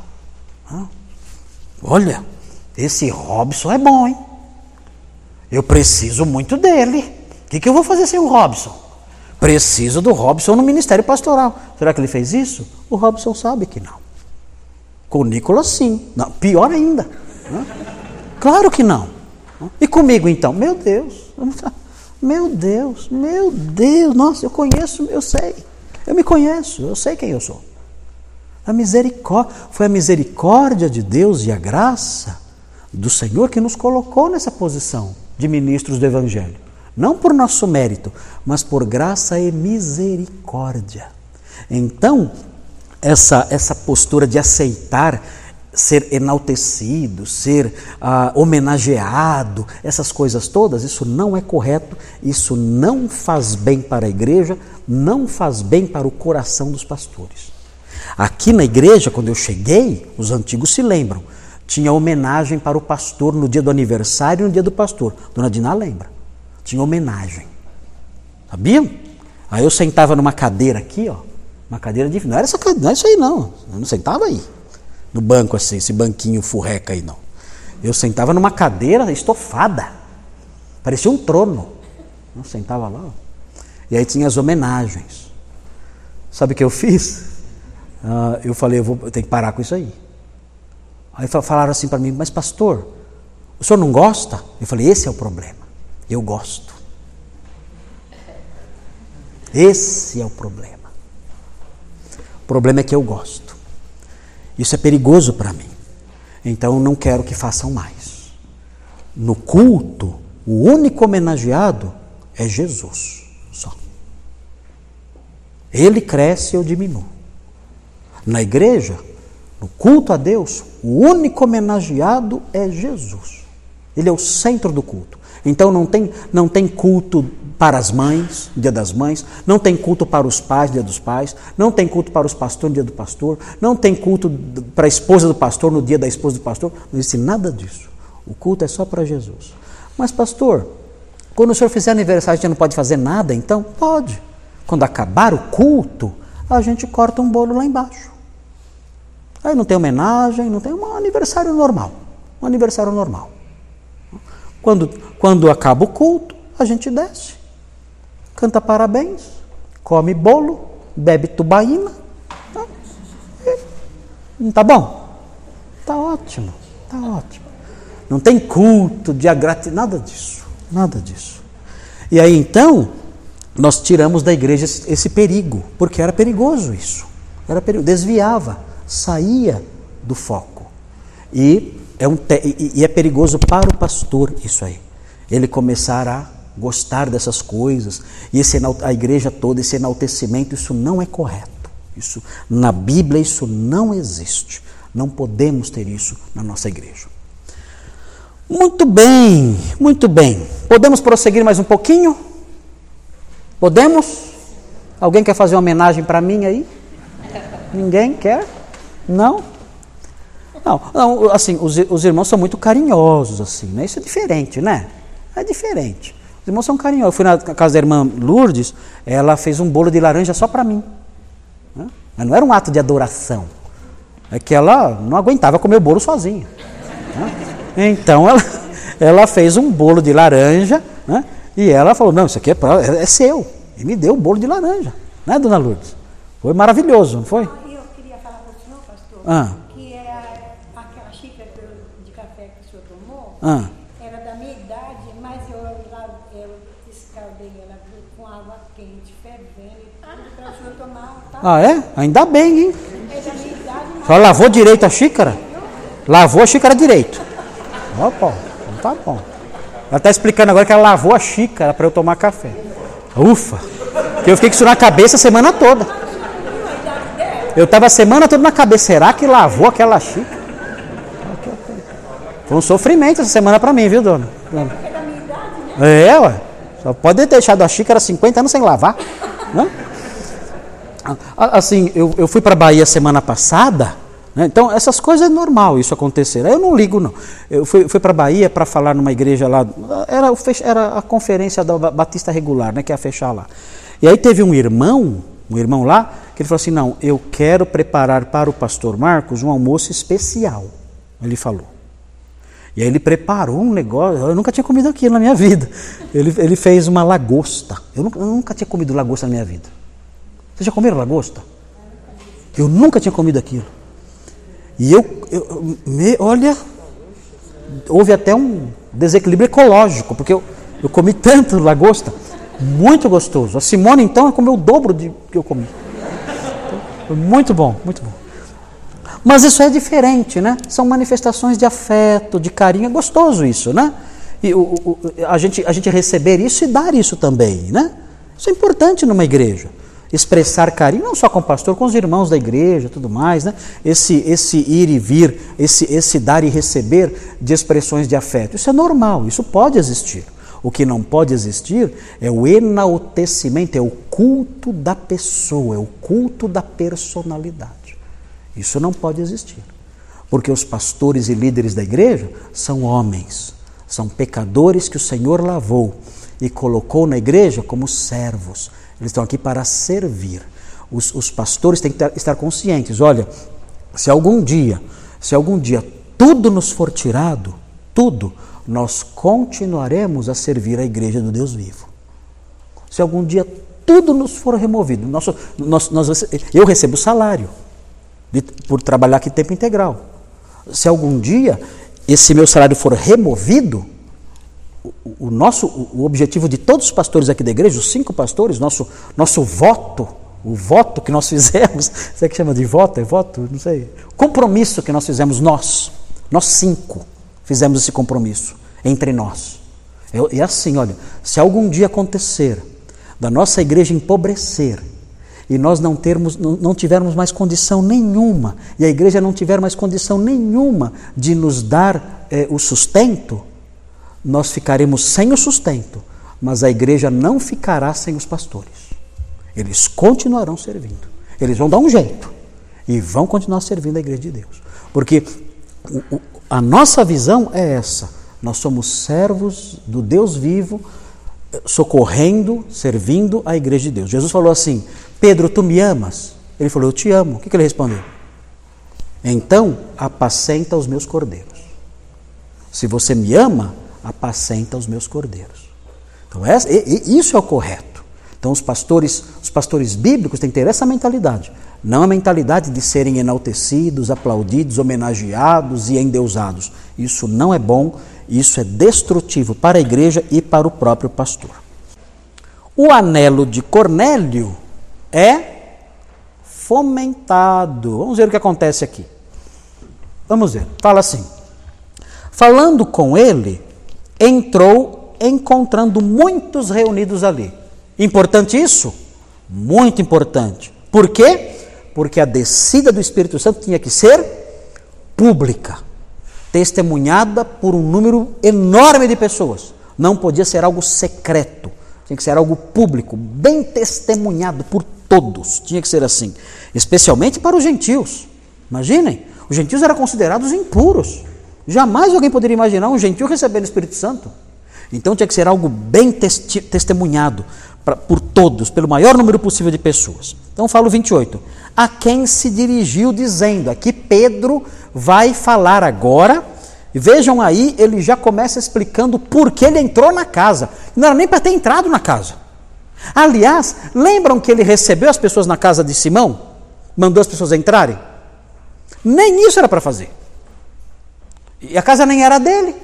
olha, esse Robson é bom, hein? Eu preciso muito dele. O que eu vou fazer sem o Robson? Preciso do Robson no ministério pastoral. Será que ele fez isso? O Robson sabe que não. Com o Nicolas, sim. Não, pior ainda. Claro que não. E comigo, então? Meu Deus, nossa, eu conheço, eu sei. Eu me conheço, eu sei quem eu sou. Foi a misericórdia de Deus e a graça do Senhor que nos colocou nessa posição de ministros do Evangelho. Não por nosso mérito, mas por graça e misericórdia. Então, essa postura de aceitar ser enaltecido, ser homenageado, essas coisas todas, isso não é correto, isso não faz bem para a igreja, não faz bem para o coração dos pastores. Aqui na igreja, quando eu cheguei, os antigos se lembram, tinha homenagem para o pastor no dia do aniversário e no dia do pastor. Dona Diná lembra. Tinha homenagem. Sabiam? Aí eu sentava numa cadeira aqui, uma cadeira de... Não era essa cadeira, não é isso aí não. Eu não sentava aí, no banco assim, esse banquinho furreca aí não. Eu sentava numa cadeira estofada. Parecia um trono. Eu sentava lá. E aí tinha as homenagens. Sabe o que eu fiz? Eu falei, eu tenho que parar com isso aí. Aí falaram assim para mim: mas pastor, o senhor não gosta? Eu falei, esse é o problema. Eu gosto. Esse é o problema. O problema é que eu gosto. Isso é perigoso para mim. Então eu não quero que façam mais. No culto, o único homenageado é Jesus, só. Ele cresce, eu diminuo. Na igreja, no culto a Deus, o único homenageado é Jesus. Ele é o centro do culto. Então não tem culto para as mães, dia das mães, não tem culto para os pais, dia dos pais, não tem culto para os pastores, dia do pastor, não tem culto para a esposa do pastor, no dia da esposa do pastor, não existe nada disso. O culto é só para Jesus. Mas pastor, quando o senhor fizer aniversário, a gente não pode fazer nada? Então, pode. Quando acabar o culto, a gente corta um bolo lá embaixo. Aí não tem homenagem, não tem um aniversário normal. Um aniversário normal. Quando acaba o culto, a gente desce, canta parabéns, come bolo, bebe tubaína. Tá bom? Tá ótimo, tá ótimo. Não tem culto de agradecimento, nada disso. E aí então, nós tiramos da igreja esse perigo, porque era perigoso isso. Era perigoso, desviava, saía do foco. E é perigoso para o pastor isso aí. Ele começar a gostar dessas coisas, e a igreja toda, esse enaltecimento, isso não é correto. Isso, na Bíblia isso não existe. Não podemos ter isso na nossa igreja. Muito bem, muito bem. Podemos prosseguir mais um pouquinho? Podemos? Alguém quer fazer uma homenagem para mim aí? Ninguém quer? Não, assim, os irmãos são muito carinhosos, assim, né? Isso é diferente, né? É diferente. Os irmãos são carinhosos. Eu fui na casa da irmã Lourdes, ela fez um bolo de laranja só para mim. Né? Mas não era um ato de adoração. É que ela não aguentava comer o bolo sozinha. Né? Então ela fez um bolo de laranja, né? E ela falou, não, isso aqui é seu. E me deu um bolo de laranja, né, dona Lourdes? Foi maravilhoso, não foi? Eu queria falar para o senhor, pastor, que aquela xícara de café que o senhor tomou, era da minha idade, mas eu escaldei ela com água quente, fervendo, para o senhor tomar. Tá? Ah, é? Ainda bem, hein? É da minha idade, mas... Só lavou direito a xícara? Lavou a xícara direito. Opa, então tá bom. Ela está explicando agora que ela lavou a xícara para eu tomar café. Ufa! Porque eu fiquei com isso na cabeça a semana toda. Eu estava a semana toda na cabeça. Será que lavou aquela xícara? Foi um sofrimento essa semana para mim, viu, dona? É, ué. Só pode ter deixado a xícara 50 anos sem lavar. Né? Assim, eu fui para a Bahia semana passada. Né? Então, essas coisas é normal isso acontecer. Eu não ligo, não. Eu fui para a Bahia para falar numa igreja lá. Era a conferência da Batista Regular, né, que ia fechar lá. E aí teve um irmão lá, que ele falou assim, não, eu quero preparar para o pastor Marcos um almoço especial. Ele falou. E aí ele preparou um negócio, eu nunca tinha comido aquilo na minha vida. Ele fez uma lagosta. Eu nunca tinha comido lagosta na minha vida. Vocês já comeram lagosta? Eu nunca tinha comido aquilo. E olha, houve até um desequilíbrio ecológico, porque eu comi tanto lagosta, muito gostoso. A Simone, então, comeu o dobro do que eu comi. Foi muito bom, muito bom. Mas isso é diferente, né? São manifestações de afeto, de carinho, é gostoso isso, né? E a gente receber isso e dar isso também, né? Isso é importante numa igreja. Expressar carinho, não só com o pastor, com os irmãos da igreja, tudo mais, né? Esse ir e vir, esse dar e receber de expressões de afeto. Isso é normal, isso pode existir. O que não pode existir é o enaltecimento, é o culto da pessoa, é o culto da personalidade. Isso não pode existir. Porque os pastores e líderes da igreja são homens, são pecadores que o Senhor lavou e colocou na igreja como servos. Eles estão aqui para servir. Os pastores têm que estar conscientes. Olha, se algum dia tudo nos for tirado, tudo, nós continuaremos a servir a igreja do Deus vivo. Se algum dia tudo nos for removido, eu recebo salário por trabalhar aqui tempo integral. Se algum dia esse meu salário for removido, o objetivo de todos os pastores aqui da igreja, os 5 pastores, nosso voto, o voto que nós fizemos, você que chama de voto, é voto? Não sei. Compromisso que nós fizemos, nós 5 fizemos esse compromisso, entre nós. É assim, olha, se algum dia acontecer da nossa igreja empobrecer e nós não tivermos mais condição nenhuma, e a igreja não tiver mais condição nenhuma de nos dar o sustento, nós ficaremos sem o sustento, mas a igreja não ficará sem os pastores. Eles continuarão servindo. Eles vão dar um jeito e vão continuar servindo a igreja de Deus. Porque a nossa visão é essa. Nós somos servos do Deus vivo, socorrendo, servindo a igreja de Deus. Jesus falou assim: Pedro, tu me amas? Ele falou: eu te amo. O que ele respondeu? Então, apacenta os meus cordeiros. Se você me ama, apacenta os meus cordeiros. Então, isso é o correto. Então, os pastores bíblicos têm que ter essa mentalidade. Não a mentalidade de serem enaltecidos, aplaudidos, homenageados e endeusados. Isso não é bom, isso é destrutivo para a igreja e para o próprio pastor. O anelo de Cornélio é fomentado. Vamos ver o que acontece aqui. Vamos ver. Fala assim: falando com ele, entrou encontrando muitos reunidos ali. Importante isso? Muito importante. Por quê? Porque a descida do Espírito Santo tinha que ser pública, testemunhada por um número enorme de pessoas. Não podia ser algo secreto, tinha que ser algo público, bem testemunhado por todos. Tinha que ser assim, especialmente para os gentios. Imaginem, os gentios eram considerados impuros. Jamais alguém poderia imaginar um gentio recebendo o Espírito Santo. Então tinha que ser algo bem testemunhado por todos, pelo maior número possível de pessoas. Então falo 28. A quem se dirigiu dizendo, aqui Pedro vai falar agora, e vejam aí, ele já começa explicando por que ele entrou na casa. Não era nem para ter entrado na casa. Aliás, lembram que ele recebeu as pessoas na casa de Simão? Mandou as pessoas entrarem? Nem isso era para fazer. E a casa nem era dele.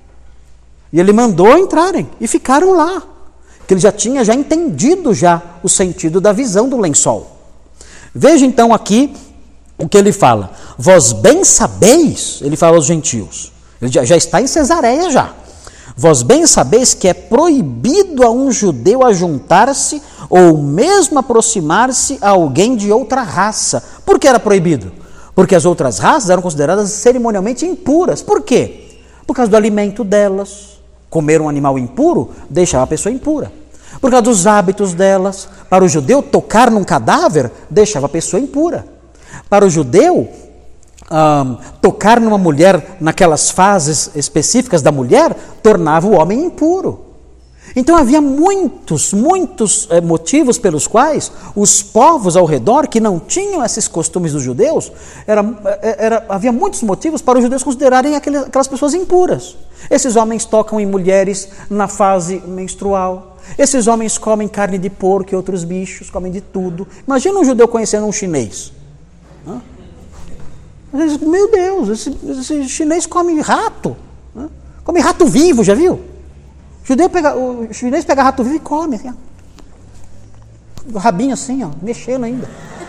E ele mandou entrarem e ficaram lá. Que ele já tinha entendido o sentido da visão do lençol. Veja então aqui o que ele fala. Vós bem sabeis, ele fala aos gentios, ele já está em Cesareia já. Vós bem sabeis que é proibido a um judeu ajuntar-se ou mesmo aproximar-se a alguém de outra raça. Por que era proibido? Porque as outras raças eram consideradas cerimonialmente impuras. Por quê? Por causa do alimento delas. Comer um animal impuro deixava a pessoa impura. Por causa dos hábitos delas. Para o judeu, tocar num cadáver deixava a pessoa impura. Para o judeu, tocar numa mulher naquelas fases específicas da mulher tornava o homem impuro. Então havia muitos motivos pelos quais os povos ao redor que não tinham esses costumes dos judeus, havia muitos motivos para os judeus considerarem aquelas pessoas impuras. Esses homens tocam em mulheres na fase menstrual. Esses homens comem carne de porco e outros bichos, comem de tudo. Imagina um judeu conhecendo um chinês. Meu Deus, esse chinês come rato. Come rato vivo, já viu? O chinês pega rato vivo e come. Assim, o rabinho assim, mexendo ainda.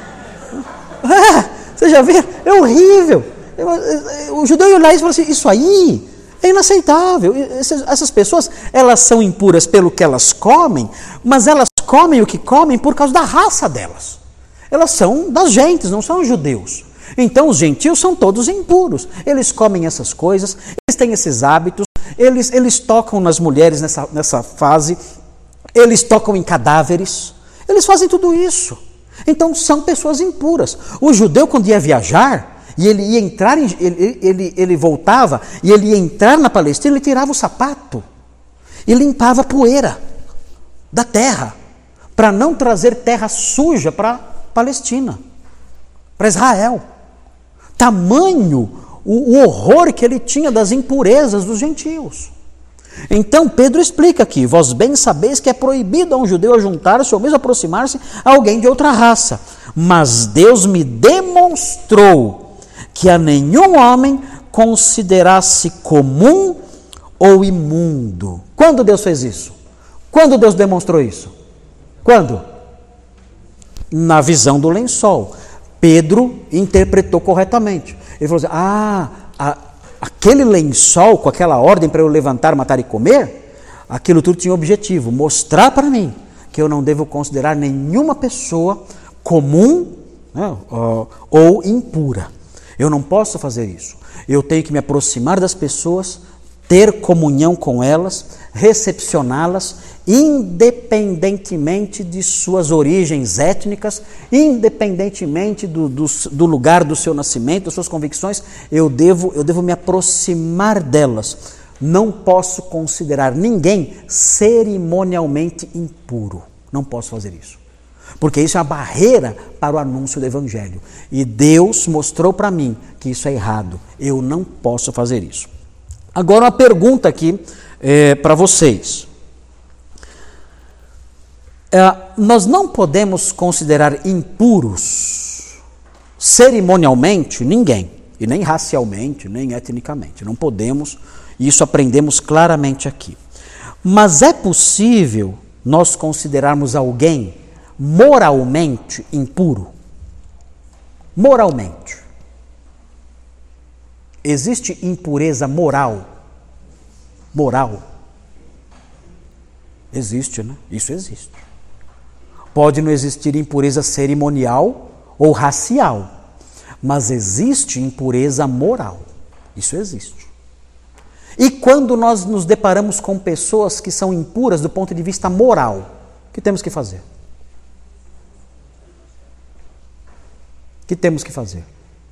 Você já viu? É horrível. O judeu ia olhar e falou assim, isso aí é inaceitável. Essas pessoas, elas são impuras pelo que elas comem, mas elas comem o que comem por causa da raça delas. Elas são das gentes, não são judeus. Então os gentios são todos impuros. Eles comem essas coisas, eles têm esses hábitos, eles tocam nas mulheres nessa fase, eles tocam em cadáveres, eles fazem tudo isso. Então são pessoas impuras. O judeu, quando ia viajar, e ele ia entrar, ele voltava, e ele ia entrar na Palestina, ele tirava o sapato e limpava a poeira da terra, para não trazer terra suja para a Palestina, para Israel. Tamanho o horror que ele tinha das impurezas dos gentios. Então Pedro explica aqui, vós bem sabeis que é proibido a um judeu ajuntar-se ou mesmo aproximar-se a alguém de outra raça, mas Deus me demonstrou que a nenhum homem considerasse comum ou imundo. Quando Deus fez isso? Quando Deus demonstrou isso? Quando? Na visão do lençol. Pedro interpretou corretamente. Ele falou assim, a aquele lençol com aquela ordem para eu levantar, matar e comer, aquilo tudo tinha um objetivo, mostrar para mim que eu não devo considerar nenhuma pessoa comum, né, ou impura. Eu não posso fazer isso. Eu tenho que me aproximar das pessoas, ter comunhão com elas, recepcioná-las, independentemente de suas origens étnicas, independentemente do lugar do seu nascimento, das suas convicções, eu devo me aproximar delas. Não posso considerar ninguém cerimonialmente impuro. Não posso fazer isso. Porque isso é uma barreira para o anúncio do Evangelho. E Deus mostrou para mim que isso é errado. Eu não posso fazer isso. Agora uma pergunta aqui para vocês. Nós não podemos considerar impuros cerimonialmente ninguém. E nem racialmente, nem etnicamente. Não podemos. Isso aprendemos claramente aqui. Mas é possível nós considerarmos alguém moralmente impuro? Moralmente. Existe impureza moral? Moral? Existe, né? Isso existe. Pode não existir impureza cerimonial ou racial, mas existe impureza moral. Isso existe. E quando nós nos deparamos com pessoas que são impuras do ponto de vista moral, o que temos que fazer? O que temos que fazer?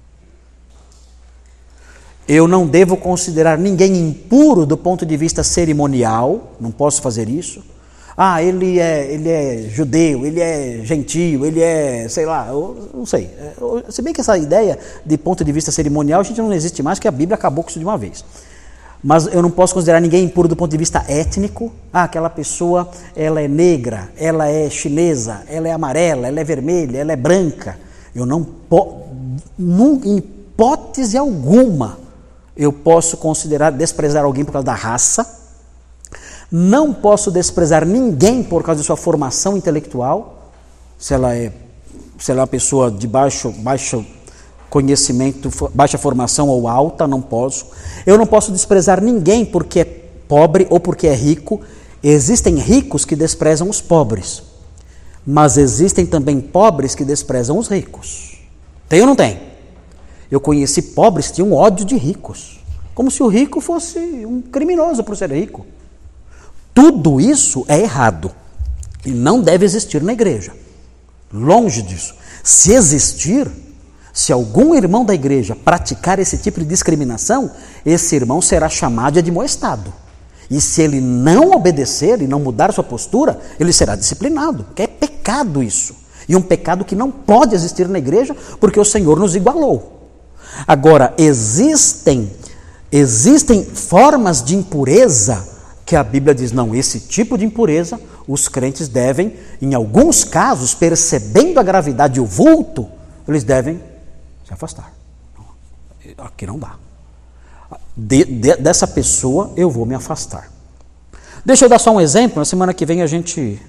Eu não devo considerar ninguém impuro do ponto de vista cerimonial, não posso fazer isso. Ele é judeu, ele é gentio, ele é, sei lá, eu não sei. Se bem que essa ideia de ponto de vista cerimonial, a gente não existe mais, porque a Bíblia acabou com isso de uma vez. Mas eu não posso considerar ninguém impuro do ponto de vista étnico. Aquela pessoa, ela é negra, ela é chinesa, ela é amarela, ela é vermelha, ela é branca. Eu não posso, em hipótese alguma, eu posso desprezar alguém por causa da raça. Não posso desprezar ninguém por causa de sua formação intelectual. Se ela é uma pessoa de baixo conhecimento, baixa formação ou alta, não posso. Eu não posso desprezar ninguém porque é pobre ou porque é rico. Existem ricos que desprezam os pobres, mas existem também pobres que desprezam os ricos. Tem ou não tem? Eu conheci pobres que tinham ódio de ricos, como se o rico fosse um criminoso por ser rico. Tudo isso é errado e não deve existir na igreja. Longe disso. Se existir, se algum irmão da igreja praticar esse tipo de discriminação, esse irmão será chamado de admoestado. E se ele não obedecer e não mudar sua postura, ele será disciplinado, porque é pecado isso. E um pecado que não pode existir na igreja, porque o Senhor nos igualou. Agora, existem formas de impureza que a Bíblia diz, não, esse tipo de impureza, os crentes devem, em alguns casos, percebendo a gravidade e o vulto, eles devem se afastar. Aqui não dá. Dessa pessoa eu vou me afastar. Deixa eu dar só um exemplo, na semana que vem a gente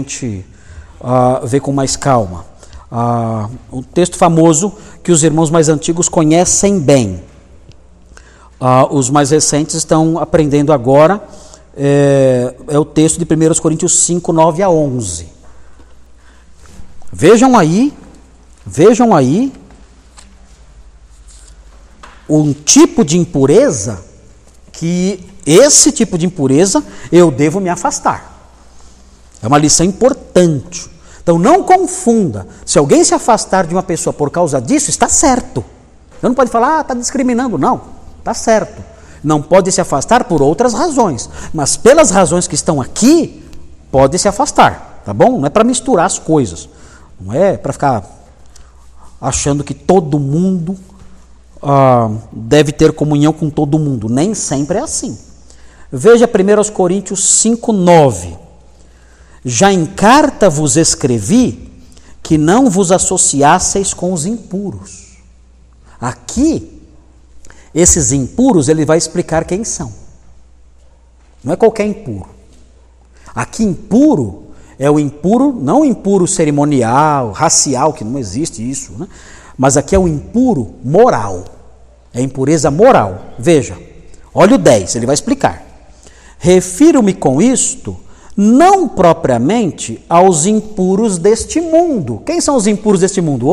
vê com mais calma. Um texto famoso que os irmãos mais antigos conhecem bem. Os mais recentes estão aprendendo agora. É o texto de 1 Coríntios 5, 9 a 11. Vejam aí um tipo de impureza que esse tipo de impureza eu devo me afastar. É uma lição importante. Então não confunda. Se alguém se afastar de uma pessoa por causa disso, está certo. Você não pode falar, está discriminando. Não, está certo. Não pode se afastar por outras razões, mas pelas razões que estão aqui, pode se afastar, tá bom? Não é para misturar as coisas, não é para ficar achando que todo mundo deve ter comunhão com todo mundo, nem sempre é assim. Veja 1 Coríntios 5, 9. Já em carta vos escrevi que não vos associasseis com os impuros. Aqui, esses impuros, ele vai explicar quem são. Não é qualquer impuro. Aqui impuro é o impuro, não o impuro cerimonial, racial, que não existe isso, né? Mas aqui é o impuro moral. É impureza moral. Veja, Olha o 10, ele vai explicar. Refiro-me com isto não propriamente aos impuros deste mundo. Quem são os impuros deste mundo?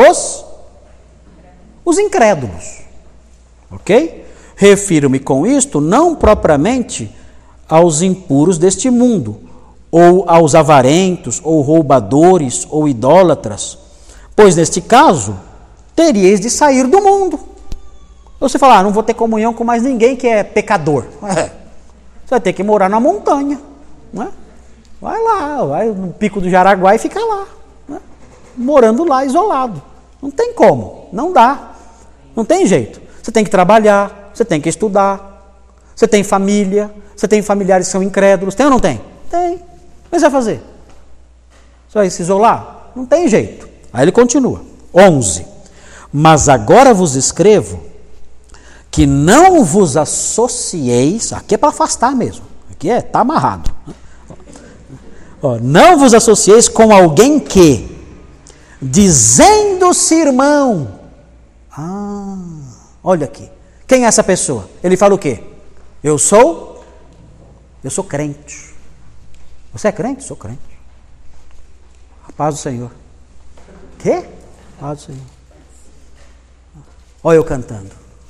Os incrédulos. Ok? Refiro-me com isto não propriamente aos impuros deste mundo, ou aos avarentos, ou roubadores, ou idólatras, pois neste caso teríeis de sair do mundo. Você fala, não vou ter comunhão com mais ninguém que é pecador. Você vai ter que morar na montanha, não é? Vai lá, vai no pico do Jaraguá e fica lá, né? Morando lá, isolado. Não tem como, não dá, não tem jeito. Você tem que trabalhar, você tem que estudar, você tem família, você tem familiares que são incrédulos, tem ou não tem? Tem. Mas você vai fazer? Você vai se isolar? Não tem jeito. Aí ele continua, 11. Mas agora vos escrevo que não vos associeis, aqui é para afastar mesmo, aqui está amarrado. Não vos associeis com alguém que, dizendo-se irmão, olha aqui, quem é essa pessoa? Ele fala o quê? Eu sou crente. Você é crente? Sou crente. A paz do Senhor. Quê? A paz do Senhor. Olha eu cantando.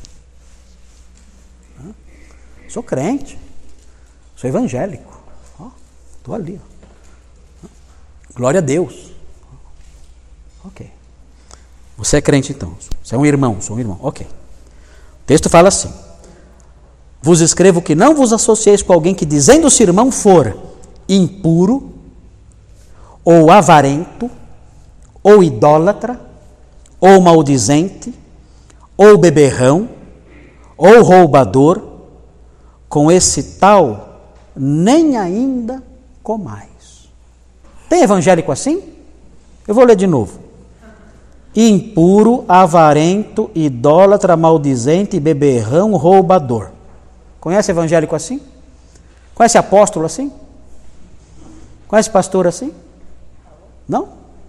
Sou crente. Sou evangélico. Estou ali. Glória a Deus. Ok. Você é crente então. Você é um irmão. Sou um irmão. Ok. O texto fala assim. Vos escrevo que não vos associeis com alguém que, dizendo-se irmão, for impuro, ou avarento, ou idólatra, ou maldizente, ou beberrão, ou roubador, com esse tal nem ainda comais. Tem evangélico assim? Eu vou ler de novo. Impuro, avarento, idólatra, maldizente, beberrão, roubador. Conhece evangélico assim? Conhece apóstolo assim? Conhece pastor assim? Não? O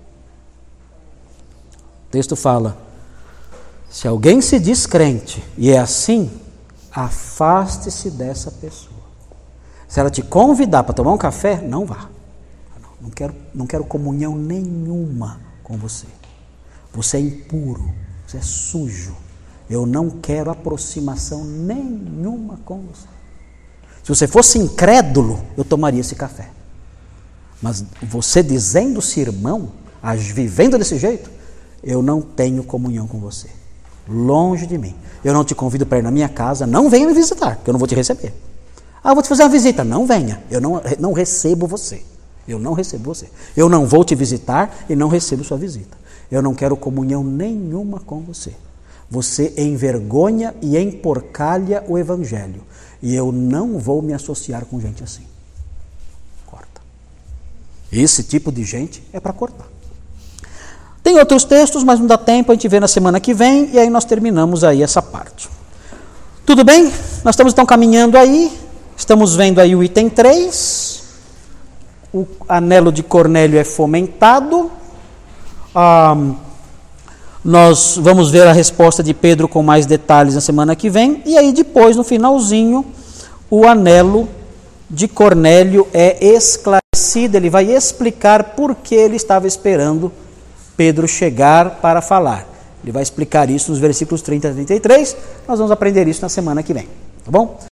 texto fala, se alguém se diz crente e é assim, afaste-se dessa pessoa. Se ela te convidar para tomar um café, não vá. Não quero comunhão nenhuma com você. Você é impuro, você é sujo. Eu não quero aproximação nenhuma com você. Se você fosse incrédulo, eu tomaria esse café. Mas você dizendo-se irmão, vivendo desse jeito, eu não tenho comunhão com você. Longe de mim. Eu não te convido para ir na minha casa, não venha me visitar, que eu não vou te receber. Eu vou te fazer uma visita, não venha, eu não recebo você. Eu não recebo você. Eu não vou te visitar e não recebo sua visita. Eu não quero comunhão nenhuma com você. Você envergonha e emporcalha o evangelho. E eu não vou me associar com gente assim. Corta. Esse tipo de gente é para cortar. Tem outros textos, mas não dá tempo, a gente vê na semana que vem e aí nós terminamos aí essa parte. Tudo bem? Nós estamos então caminhando aí, estamos vendo aí o item 3. O anelo de Cornélio é fomentado. Nós vamos ver a resposta de Pedro com mais detalhes na semana que vem. E aí depois, no finalzinho, o anelo de Cornélio é esclarecido. Ele vai explicar por que ele estava esperando Pedro chegar para falar. Ele vai explicar isso nos versículos 30 a 33. Nós vamos aprender isso na semana que vem. Tá bom?